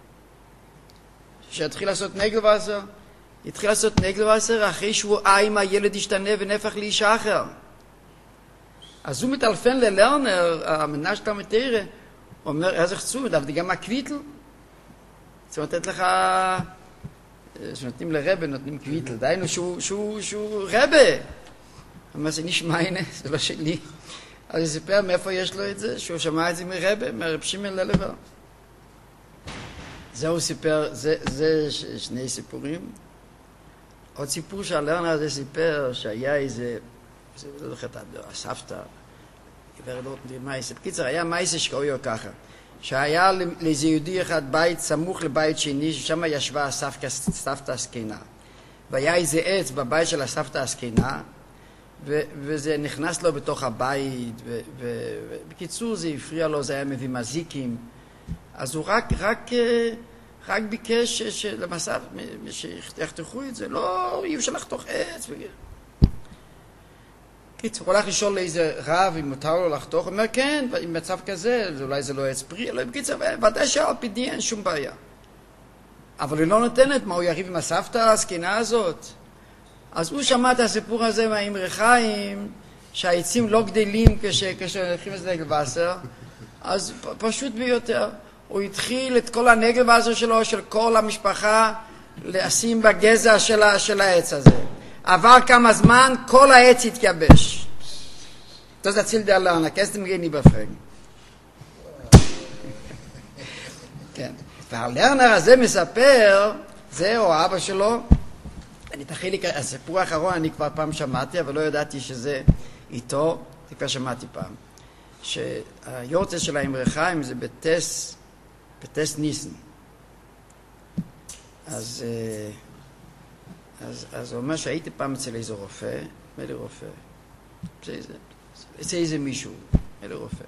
שהתחיל לעשות נגלווסר, התחיל לעשות נגלווסר אחרי שבועיים הילד השתנה ונהפך לאיש אחר. אז הוא מטלפן ללרנר, המנהל של התלמיד תורה, הוא אומר, איזה חצוף, דווקא גם הקוויטל. צריך לתת לך, שנותנים לרבא, נותנים קוויטל, דיינו שהוא רבא. אמר, זה נשמע, הנה, זה לא שלי. אז הוא סיפר מאיפה יש לו את זה, שהוא שמע את זה מרבא, מרב שמעון ללבר. זה הוא סיפר, זה שני סיפורים. עוד סיפור שהלרנר הזה סיפר, שהיה איזה, לא זוכר, הסבתא, גברת מייסה. בקיצר, היה מייסה שקראו ככה, שהיה לאיזה יהודי אחד בית סמוך לבית שני, ששם ישבה הסבתא הזקנה. והיה איזה עץ בבית של הסבתא הזקנה, וזה נכנס לו בתוך הבית, ובקיצור זה הפריע לו, זה היה מביא מזיקים. אז הוא רק ביקש שלמסע, שיחתכו את זה, לא, אי אפשר לחתוך עץ. קיצור, הוא הולך לשאול לאיזה רב אם מותר לו לחתוך, הוא אומר כן, עם מצב כזה, אולי זה לא עץ פרי, לא בקיצור, ודאי שעל פי דין אין שום בעיה. אבל היא לא נותנת, מה הוא יריב עם הסבתא הזקנה הזאת? אז הוא שמע את הסיפור הזה מהאמרי חיים, שהעצים לא גדלים כשהולכים את נגלווסר, אז פשוט ביותר. הוא התחיל את כל הנגלווסר שלו, של כל המשפחה, לשים בגזע של העץ הזה. עבר כמה זמן, כל העץ התייבש. Das erzählt der Lerner, kannst du mir nicht befragen. כן. והלרנר הזה מספר, זה או אבא שלו, אני תחיל לי, הסיפור האחרון אני כבר פעם שמעתי, אבל לא ידעתי שזה איתו, זה כבר שמעתי פעם. שהיורצה של האמרי חיים זה בטס ניסן. אז הוא אומר שהייתי פעם אצל איזה רופא, מלא רופא, אצל איזה מישהו, מלא רופא.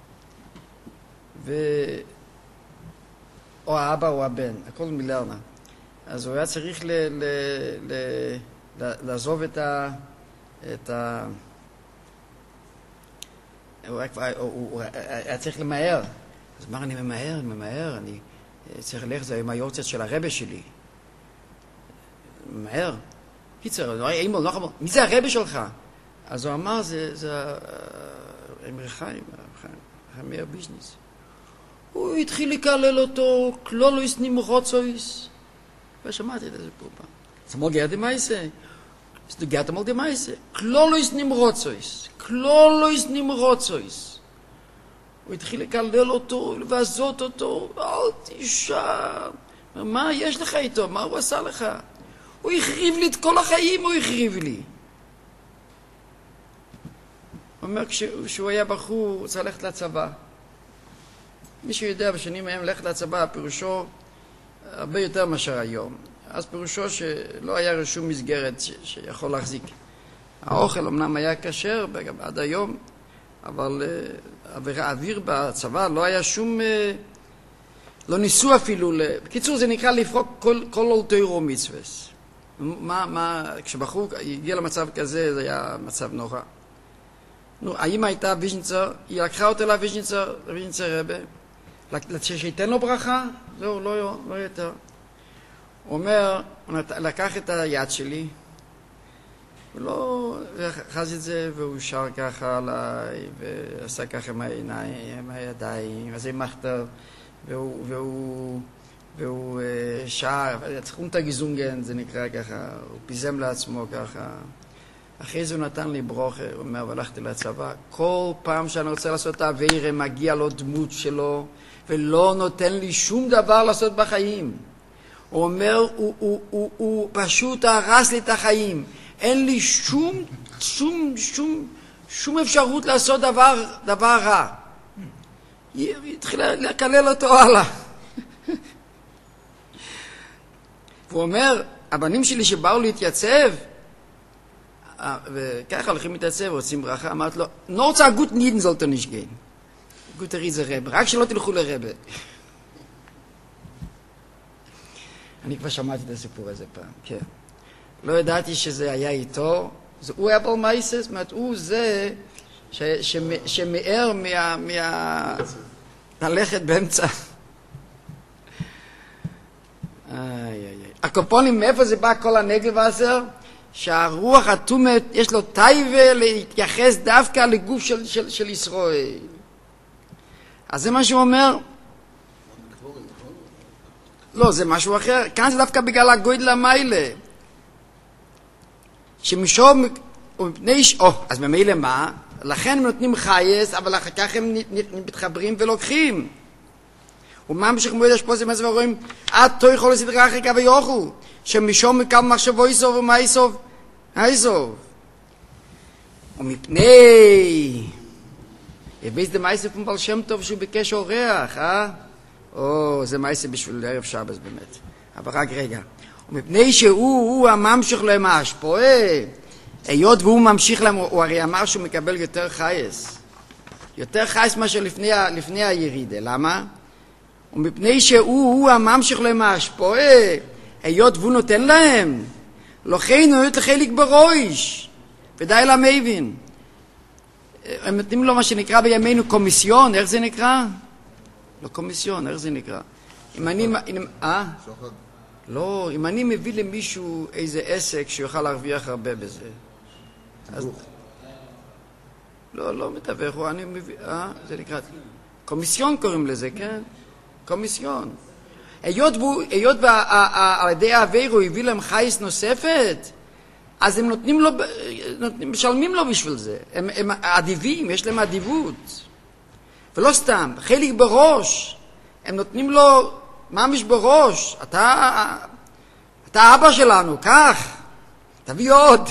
או האבא או הבן, הכל מלרנה. אז הוא היה צריך לעזוב את הוא היה צריך למהר. אז אמר, אני ממהר, אני צריך ללכת, זה עם היורצת של הרבא שלי. ממהר. קיצר, מי זה הרבא שלך? אז הוא אמר, זה אמרי חיים, המאיר ביזנס. הוא התחיל לקלל אותו, כלולויס נימורוצויס. ושמעתי את זה פה פעם. Das mal gehört die Meise. Du gehört mal die Meise. Klolois nimrotzois. Klolois nimrotzois. הוא התחיל לקלל אותו, לבזות אותו, אל תשאר. מה יש לך איתו? מה הוא עשה לך? הוא החריב לי את כל החיים, הוא החריב לי. הוא אומר, כשהוא היה בחור, הוא צריך ללכת לצבא. מישהו יודע, בשנים מהם ללכת לצבא, פירושו הרבה יותר מאשר היום. אז פירושו שלא היה שום מסגרת שיכול להחזיק. האוכל אמנם היה כשר עד היום, אבל האוויר בצבא לא היה שום, לא ניסו אפילו, בקיצור זה נקרא לפרוק כל אולטוירו מצווס. כשבחור הגיע למצב כזה, זה היה מצב נורא. האמא הייתה ויז'ניצר, היא לקחה אותו לוויז'ניצר רבה, שייתן לו ברכה, זהו, לא יותר. הוא אומר, הוא לקח את היד שלי, ולא אחז את זה, והוא שר ככה עליי, ועשה ככה עם העיניים, עם הידיים, אז עם מחתר, והוא שר, תחומת הגזונגן, זה נקרא ככה, הוא פיזם לעצמו ככה. אחרי זה הוא נתן לי ברוכה, הוא אומר, והלכתי לצבא, כל פעם שאני רוצה לעשות את העבירה, מגיע לו דמות שלו, ולא נותן לי שום דבר לעשות בחיים. הוא אומר, הוא פשוט הרס לי את החיים. אין לי שום אפשרות לעשות דבר רע. היא התחילה לקלל אותו הלאה. והוא אומר, הבנים שלי שבאו להתייצב, וככה הולכים להתייצב, רוצים ברכה, אמרת לו, נורצה גוט נידן זולטו נשגן. גוט הריזה רבה, רק שלא תלכו לרבה. אני כבר שמעתי את הסיפור הזה פעם, כן. לא ידעתי שזה היה איתו, הוא היה בל מייסס, זאת אומרת, הוא זה שמאר ללכת באמצע. הקופונים, מאיפה זה בא כל הנגל והזר? שהרוח התומת, יש לו טייבה להתייחס דווקא לגוף של ישראל. אז זה מה שהוא אומר. לא, זה משהו אחר. כאן זה דווקא בגלל הגודל המיילה. שמשום, אז ממילא מה? לכן הם נותנים חייס, אבל אחר כך הם מתחברים ולוקחים. ומה משך מועד השפוסים הזה ורואים, עד תויכו לסדרה אחריקה ויוכו, שמשום מקל מחשבו איסוב ומה איסוב? איסוב. ומפני, הבאיס דה מייסה פה בעל שם טוב שהוא ביקש אורח, זה מייסה בשביל ערב שבס באמת. אבל רק רגע. ומפני שהוא הממשיך להם ההשפועה, היות והוא ממשיך להם, הוא הרי אמר שהוא מקבל יותר חייס. יותר חייס מאשר לפני הירידה. למה? ומפני שהוא הממשיך להם ההשפועה, היות והוא נותן להם, לכן הוא נותן לחלק בראש. ודי למבין. הם נותנים לו מה שנקרא בימינו קומיסיון, איך זה נקרא? לא קומיסיון, איך זה נקרא? אם אני... לא, אם אני מביא למישהו איזה עסק שיוכל להרוויח הרבה בזה. אז... לא מתווך, אני מביא... זה נקרא... קומיסיון קוראים לזה, כן? קומיסיון. היות ועל ידי העביר הוא הביא להם חייס נוספת, אז הם נותנים לו, משלמים לו בשביל זה. הם אדיבים, יש להם אדיבות. ולא סתם, חלק בראש. הם נותנים לו ממש בראש. אתה אבא שלנו, כך. תביא עוד.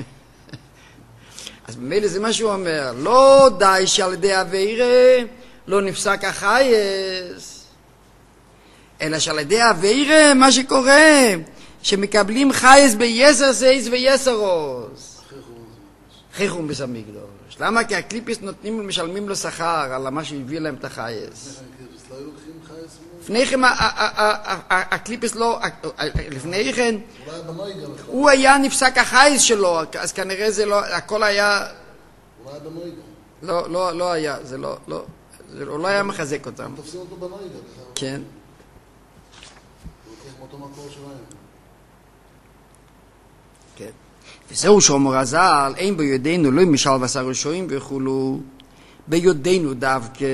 אז במילא זה מה שהוא אומר. לא די שעל ידי העביר לא נפסק החייס. אלא שעל ידי העביר מה שקורה, שמקבלים חייס ביסר סייס ויסר עוז. חיכום בסמיקדוש. למה? כי הקליפיס משלמים לו שכר על מה שהביא להם את החייס. לפני כן הקליפיס לא, לפני כן הוא היה נפסק החייס שלו, אז כנראה זה לא, הכל היה, לא היה, זה לא היה מחזק אותם. תופסים אותו בנויגה. כן. אותו מקור שלהם. כן. וזהו שאומר הזל, אין ביודנו לא משל בשר ראשונים וכולו, ביודנו דווקא,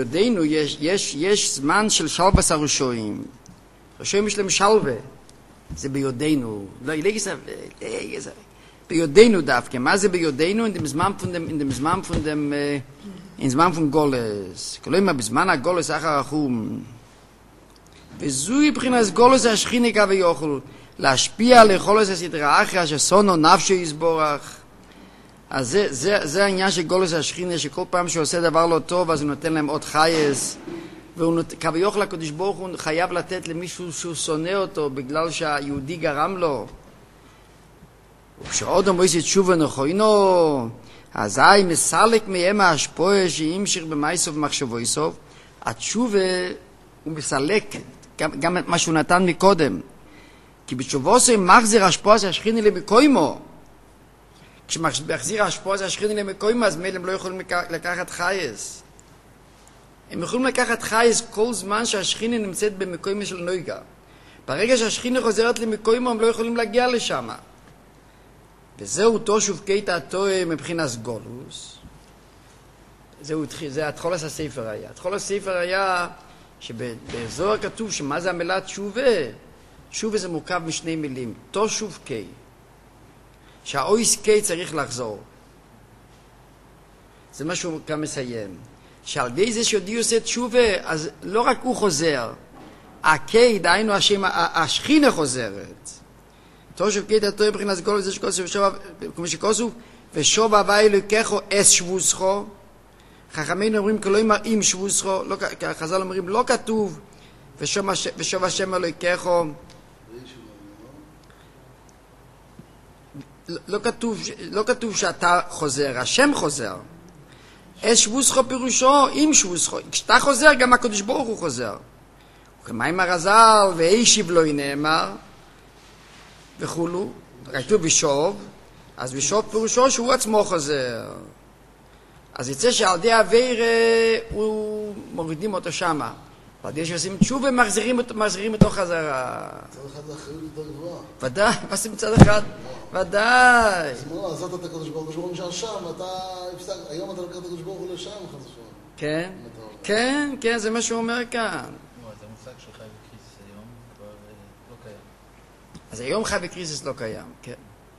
שביודנו יש זמן של של בשר ראשונים. ראשונים יש להם שלווה. זה ביודנו. לא, ביודנו דווקא. מה זה ביודנו? in dem Zman von Goles. כלומר, בזמן הגולס אחר החום. וזוהי בחינס גולס השכינה קו ויוכל. להשפיע על יכולת הסדרה אחרי שסונו נפשו יסבורך. אז זה העניין של גולס השכינה, שכל פעם שהוא עושה דבר לא טוב, אז הוא נותן להם עוד חייס. כביכול הקדוש ברוך הוא חייב לתת למישהו שהוא שונא אותו בגלל שהיהודי גרם לו. וכשעוד מויסת תשובה נכוינו, אזי מסלק מהם ההשפועה שימשך במייסוף ומחשבויסוף. התשובה הוא מסלק גם את מה שהוא נתן מקודם. כי בתשובוסו מחזיר השפועה של השכינה למקוימו. כשמחזיר השפועה של השכינה למקוימו, אז מילא הם לא יכולים לקחת חייס. הם יכולים לקחת חייס כל זמן שהשכינה נמצאת במקוימו של נויגה. ברגע שהשכינה חוזרת למקוימו, הם לא יכולים להגיע לשם. וזהו תושוב קטע התועה מבחינת גולוס. זה התחולת הספר היה. התחולת הספר היה שבזוהר כתוב שמה זה המילה תשובה. תשובה זה מורכב משני מילים. תושוב קי. שהאויס קי צריך לחזור. זה מה שהוא כאן מסיים. שעל די זה שיהודי עושה תשובה, אז לא רק הוא חוזר. הקי, דהיינו השכינה חוזרת. תושוב קי תתוי מבחינת גולוס זה כמו שכוסוף, ושוב הווי אלוקיכו אס שבוסכו. חכמינו אומרים כלומר אם שבוסכו, חז"ל אומרים לא כתוב ושוב השם אלוקיכו. לא כתוב שאתה חוזר, השם חוזר. אס שבוסכו פירושו אם שבוסכו. כשאתה חוזר גם הקדוש ברוך הוא חוזר. וכמיים הרז"ל ואישיב לא נאמר וכולו. כתוב ושוב, אז ושוב פירושו שהוא עצמו חוזר. אז יצא שעל די העבירה הוא מורידים אותו שמה. ועל די שעושים תשובה מחזירים אותו חזרה. מצד אחד זה אחריות יותר גבוהה. ודאי, מה זה מצד אחד? ודאי. אז מה, עזרת את הקדוש ברוך הוא נשאר שם, היום אתה לקחת את הקדוש ברוך הוא לשם, חס ושלום. כן, כן, כן, זה מה שהוא אומר כאן. זה מושג של חי וקריסס היום, כבר לא קיים. אז היום חי וקריסס לא קיים, כן.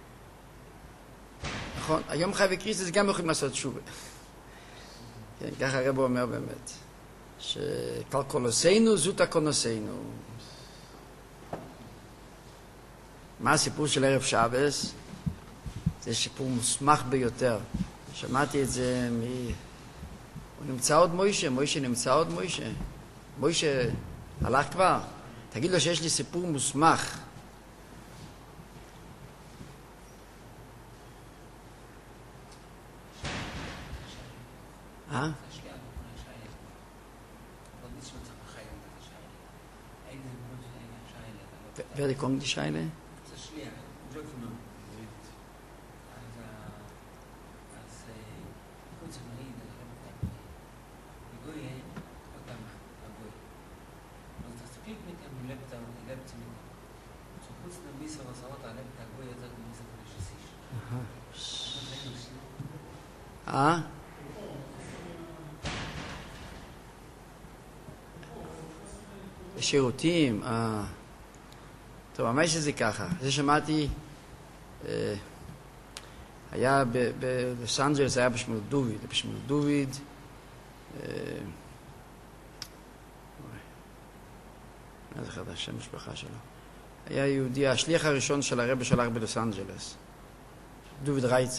נכון, היום חי וקריסס גם יכולים לעשות תשובה. כן, ככה הרב אומר באמת, שקלקולוסינו זוטה קונוסינו. מה הסיפור של ערב שבס? זה סיפור מוסמך ביותר. שמעתי את זה הוא נמצא עוד מוישה נמצא עוד מוישה הלך כבר. תגיד לו שיש לי סיפור מוסמך. Wer kommt die Scheine? שירותים, טוב, מה שזה ככה? זה שמעתי, היה בלוס אנג'לס, היה בשמואל דוד, מה זכר את השם משפחה שלו? היה יהודי, השליח הראשון של הרב שלח בלוס אנג'לס, דוד רייץ.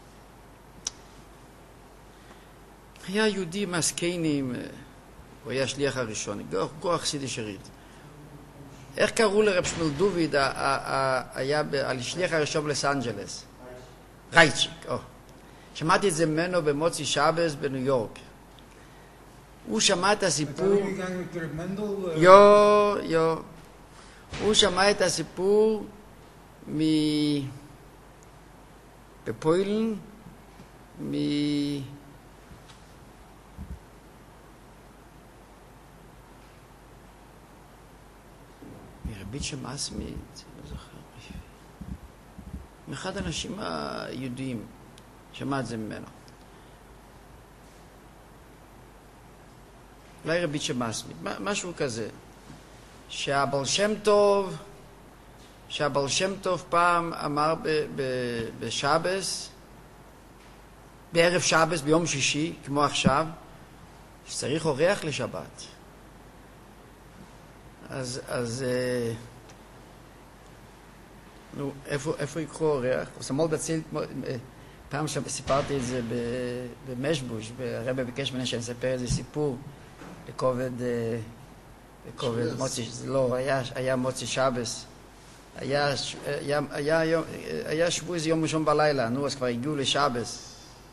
היה יהודי מהסקיינים, הוא היה השליח הראשון, גוח חסידי שריד. איך קראו לרב שמואל דוד היה השליח הראשון בלוס אנג'לס? רייצ'יק, שמעתי את זה ממנו במוצאי שבס בניו יורק. הוא שמע את הסיפור... הוא שמע את הסיפור בפוילן, מרבית שמאסמית, לא זוכר. מאחד האנשים היהודים שמע את זה ממנו. אולי רבית שמאסמית, משהו כזה. שהבעל שם טוב שהבעל שם טוב פעם אמר בשבס, בערב שבס, ביום שישי, כמו עכשיו, שצריך אורח לשבת. אז נו, איפה יקחו אורח? סמול בציל, פעם שסיפרתי את זה במשבוש, הרב ביקש ממני שאני אספר איזה סיפור בכובד מוצי, לא, היה מוצי שבס, היה שבוע איזה יום ראשון בלילה, נו, אז כבר הגיעו לשבס.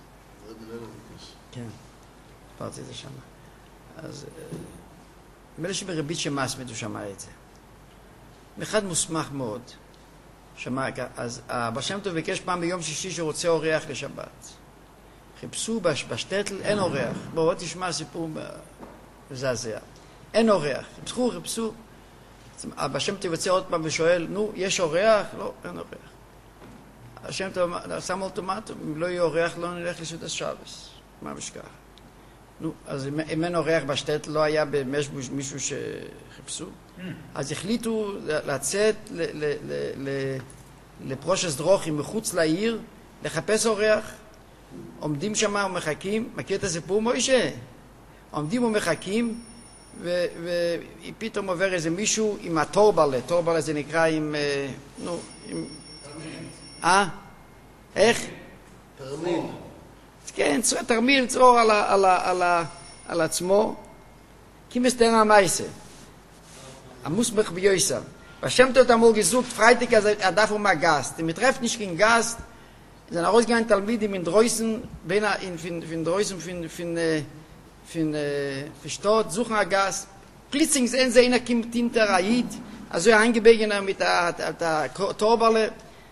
כן, סיפרתי את זה שם. אז מילא שברבית שמסמד הוא שמע את זה. אחד מוסמך מאוד. שמע, אז הבעל שם טוב ביקש פעם ביום שישי שרוצה אורח לשבת. חיפשו בשטטל, אין אורח. בואו תשמע סיפור מזעזע. אין אורח. חיפשו. הבעל שם טוב יוצא עוד פעם ושואל, נו, יש אורח? לא, אין אורח. הבעל שם טוב שם אוטומטום, אם לא יהיה אורח, לא נלך לסעודת שבס. מה משכח? נו, אז אם אין אורח בשטטל, לא היה במשבוש מישהו שחיפשו. אז החליטו לצאת לפרושס דרוכים מחוץ לעיר, לחפש אורח. עומדים שם ומחכים, מכיר את הסיפור מוישה? עומדים ומחכים, ופתאום עובר איזה מישהו עם הטורבלה, טורבלה זה נקרא עם, נו, עם... איך? תרמיל. כן, תרמיל צרור על עצמו, כמסתר המייסה. המוסמך ביוסר. Washem tot amol gesucht, Freitag, er darf mal Gast. Mit trefft nicht kein Gast. Ist ein rausgegangen Talmidim in Dreußen, wenn in Dreußen für Stott, suchen ein Gast. Plötzlich sehen sie, einer kommt hinter Aid, also eingebegen mit der Torberle.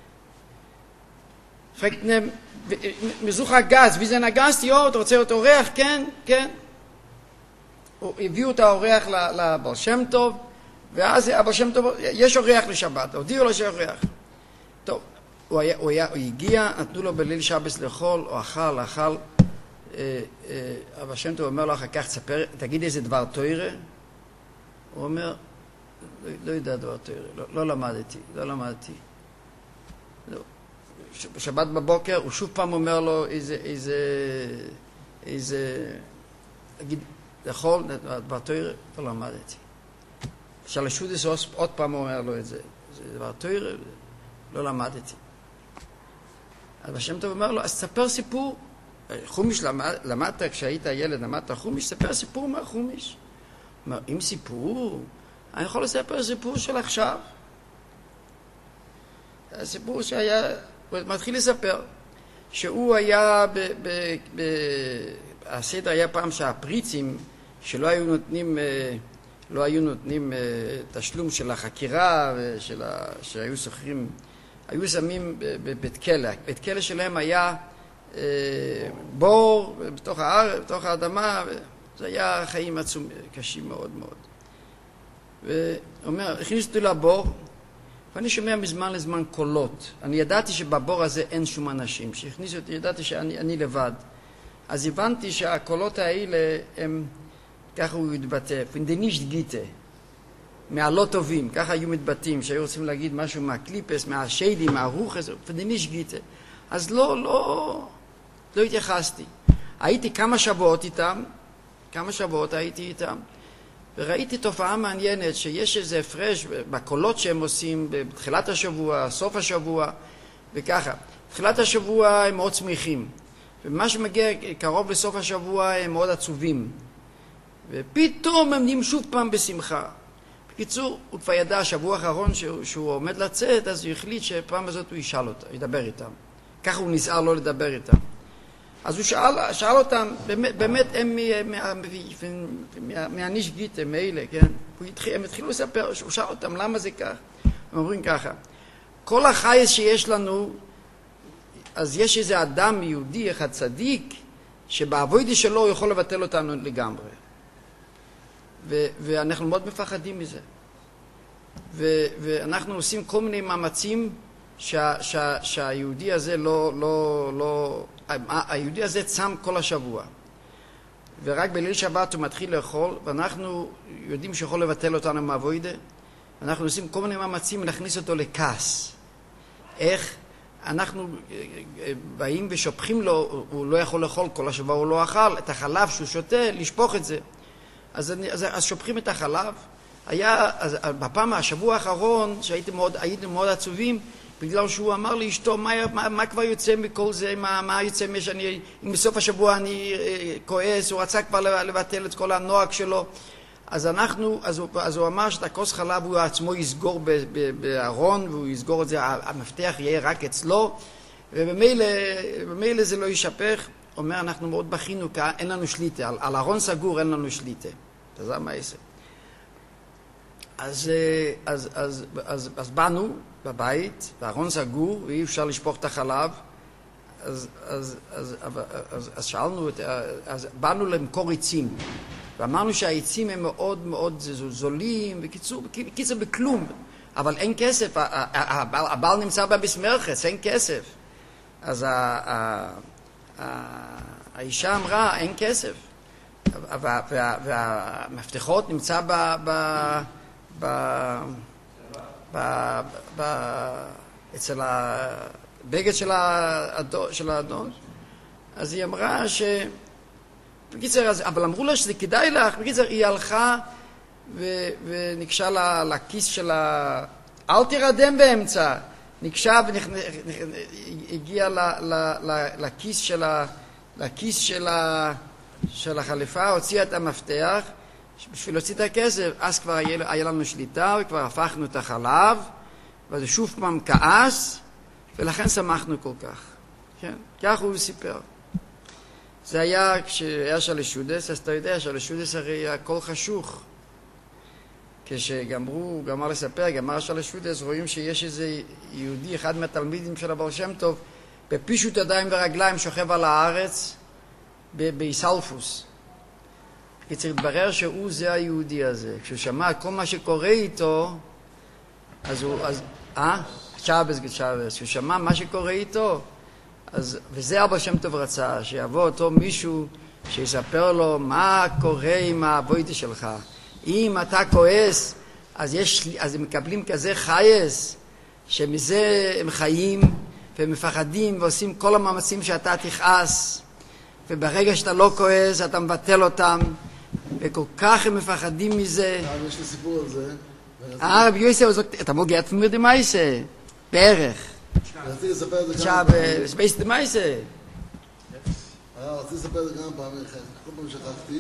Fragt ihn, wir suchen ein Gast. Wie ist ein Gast? Ja, du רוצה אותו אורח? כן, כן. הביאו את האורח לבעל שם טוב, ואז הבעל שם טוב, יש אורח לשבת, הודיעו לו שאורח. טוב, הוא הגיע, נתנו לו בליל שבס לאכול, הוא אכל, הבעל שם טוב אומר לו אחר כך, תגיד איזה דבר תורה? הוא אומר, לא יודע דבר תורה, לא למדתי. בשבת בבוקר, הוא שוב פעם אומר לו איזה, תגיד, לאכול, דבר תורה, לא למדתי. שלשודס עוד פעם אומר לו את זה, זה דבר תורה, לא למדתי. אז השם טוב אומר לו, אז תספר סיפור. חומיש למדת, כשהיית ילד למדת חומיש, תספר סיפור מהחומיש. אומר, אם סיפור, אני יכול לספר סיפור של עכשיו. הסיפור שהיה, הוא מתחיל לספר, שהוא היה, הסדר היה פעם שהפריצים, שלא היו נותנים תשלום של החקירה, שהיו שוכרים, היו שמים בבית כלא. בית כלא שלהם היה בור בתוך האדמה, זה היה חיים קשים מאוד מאוד. ואומר, הכניסו אותי לבור, ואני שומע מזמן לזמן קולות. אני ידעתי שבבור הזה אין שום אנשים. שהכניסו אותי, ידעתי שאני לבד. אז הבנתי שהקולות האלה הם, ככה הוא התבטא, פינדנישט גיטה, מהלא טובים, ככה היו מתבטאים, שהיו רוצים להגיד משהו מהקליפס, מהשיידים, מהרוחס, פינדנישט גיטה. אז לא התייחסתי. הייתי כמה שבועות הייתי איתם, וראיתי תופעה מעניינת, שיש איזה הפרש בקולות שהם עושים, בתחילת השבוע, סוף השבוע, וככה. בתחילת השבוע הם מאוד שמחים, ומה שמגיע קרוב לסוף השבוע הם מאוד עצובים. ופתאום הם נהיים שוב פעם בשמחה. בקיצור, הוא כבר ידע השבוע האחרון שהוא עומד לצאת, אז הוא החליט שפעם הזאת הוא ידבר איתם. ככה הוא נזהר לא לדבר איתם. אז הוא שאל אותם, באמת הם מהניש גיטה, מאלה, כן? הם התחילו לספר, הוא שאל אותם, למה זה כך? הם אומרים ככה, כל החייס שיש לנו, אז יש איזה אדם יהודי, אחד צדיק, שבעבודה שלו הוא יכול לבטל אותנו לגמרי. ואנחנו מאוד מפחדים מזה. ואנחנו עושים כל מיני מאמצים שהיהודי הזה היהודי הזה צם כל השבוע. ורק בליל שבת הוא מתחיל לאכול, ואנחנו יודעים שיכול לבטל אותנו מהעבודה. אנחנו עושים כל מיני מאמצים להכניס אותו לכעס. איך? אנחנו באים ושופכים לו, הוא לא יכול לאכול, כל השבוע הוא לא אכל, את החלב שהוא שותה, לשפוך את זה. אז שופכים את החלב. בפעם, השבוע האחרון, הייתם מאוד עצובים, בגלל שהוא אמר לאשתו, מה כבר יוצא מכל זה, מה יוצא אם בסוף השבוע אני כועס, הוא רצה כבר לבטל את כל הנוהג שלו. אז הוא אמר שאת הכוס חלב הוא עצמו יסגור בארון, והוא יסגור את זה, המפתח יהיה רק אצלו, ובמילא זה לא יישפך. אומר, אנחנו מאוד בכינו, כי אין לנו שליטה, על ארון סגור אין לנו שליטה. זה מה יעשה. אז באנו בבית, והארון סגור, ואי אפשר לשפוך את החלב, אז שאלנו, אז באנו למכור עצים, ואמרנו שהעצים הם מאוד מאוד זולים, בקיצור בכלום, אבל אין כסף, הבעל נמצא במסמרכת, אין כסף. אז האישה אמרה, אין כסף, והמפתחות נמצא אצל הבגד של האדון. אז היא אמרה בקיצר, אבל אמרו לה שזה כדאי לך. בקיצר, היא הלכה ונקשה לכיס שלה, אל תירדם באמצע. נקשה והגיעה לכיס של החליפה, הוציאה את המפתח בשביל להוציא את הכסף. אז כבר היה לנו שליטה, וכבר הפכנו את החלב, וזה שוב פעם כעס, ולכן שמחנו כל כך. כן? כך הוא סיפר. זה היה כשהיה שלשודס, אז אתה יודע, שלשודס הרי הכל חשוך. גמר לספר, גמר שלשודס, רואים שיש איזה יהודי, אחד מהתלמידים של הבעל שם טוב, בפישוט ידיים ורגליים שוכב על הארץ, באיסלפוס. כי התברר שהוא זה היהודי הזה. כשהוא שמע כל מה שקורה איתו, שבס. כשהוא שמע מה שקורה איתו, וזה אבא שם טוב רצה, שיבוא אותו מישהו שיספר לו מה קורה עם העבודה שלך. אם אתה כועס, אז הם מקבלים כזה חייס, שמזה הם חיים ומפחדים ועושים כל המאמצים שאתה תכעס, וברגע שאתה לא כועס אתה מבטל אותם, וכל כך הם מפחדים מזה. יש לי סיפור על זה. רבי יוסף, אתה מוגע את מיר דמייסה, בערך. רציתי לספר את זה כמה פעמים. ספייס דמייסה. רציתי לספר את זה כמה פעמים, כל פעם שכחתי.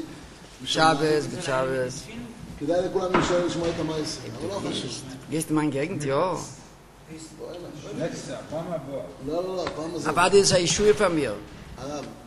שבס. כדאי לכולם לשמוע את המייסה, אבל לא חשוב. גייסט מן גגנט, יו. נקסטה, פעם הבאה. לא, פעם הזאת. אבל זה אישוי פעמיר. הרב,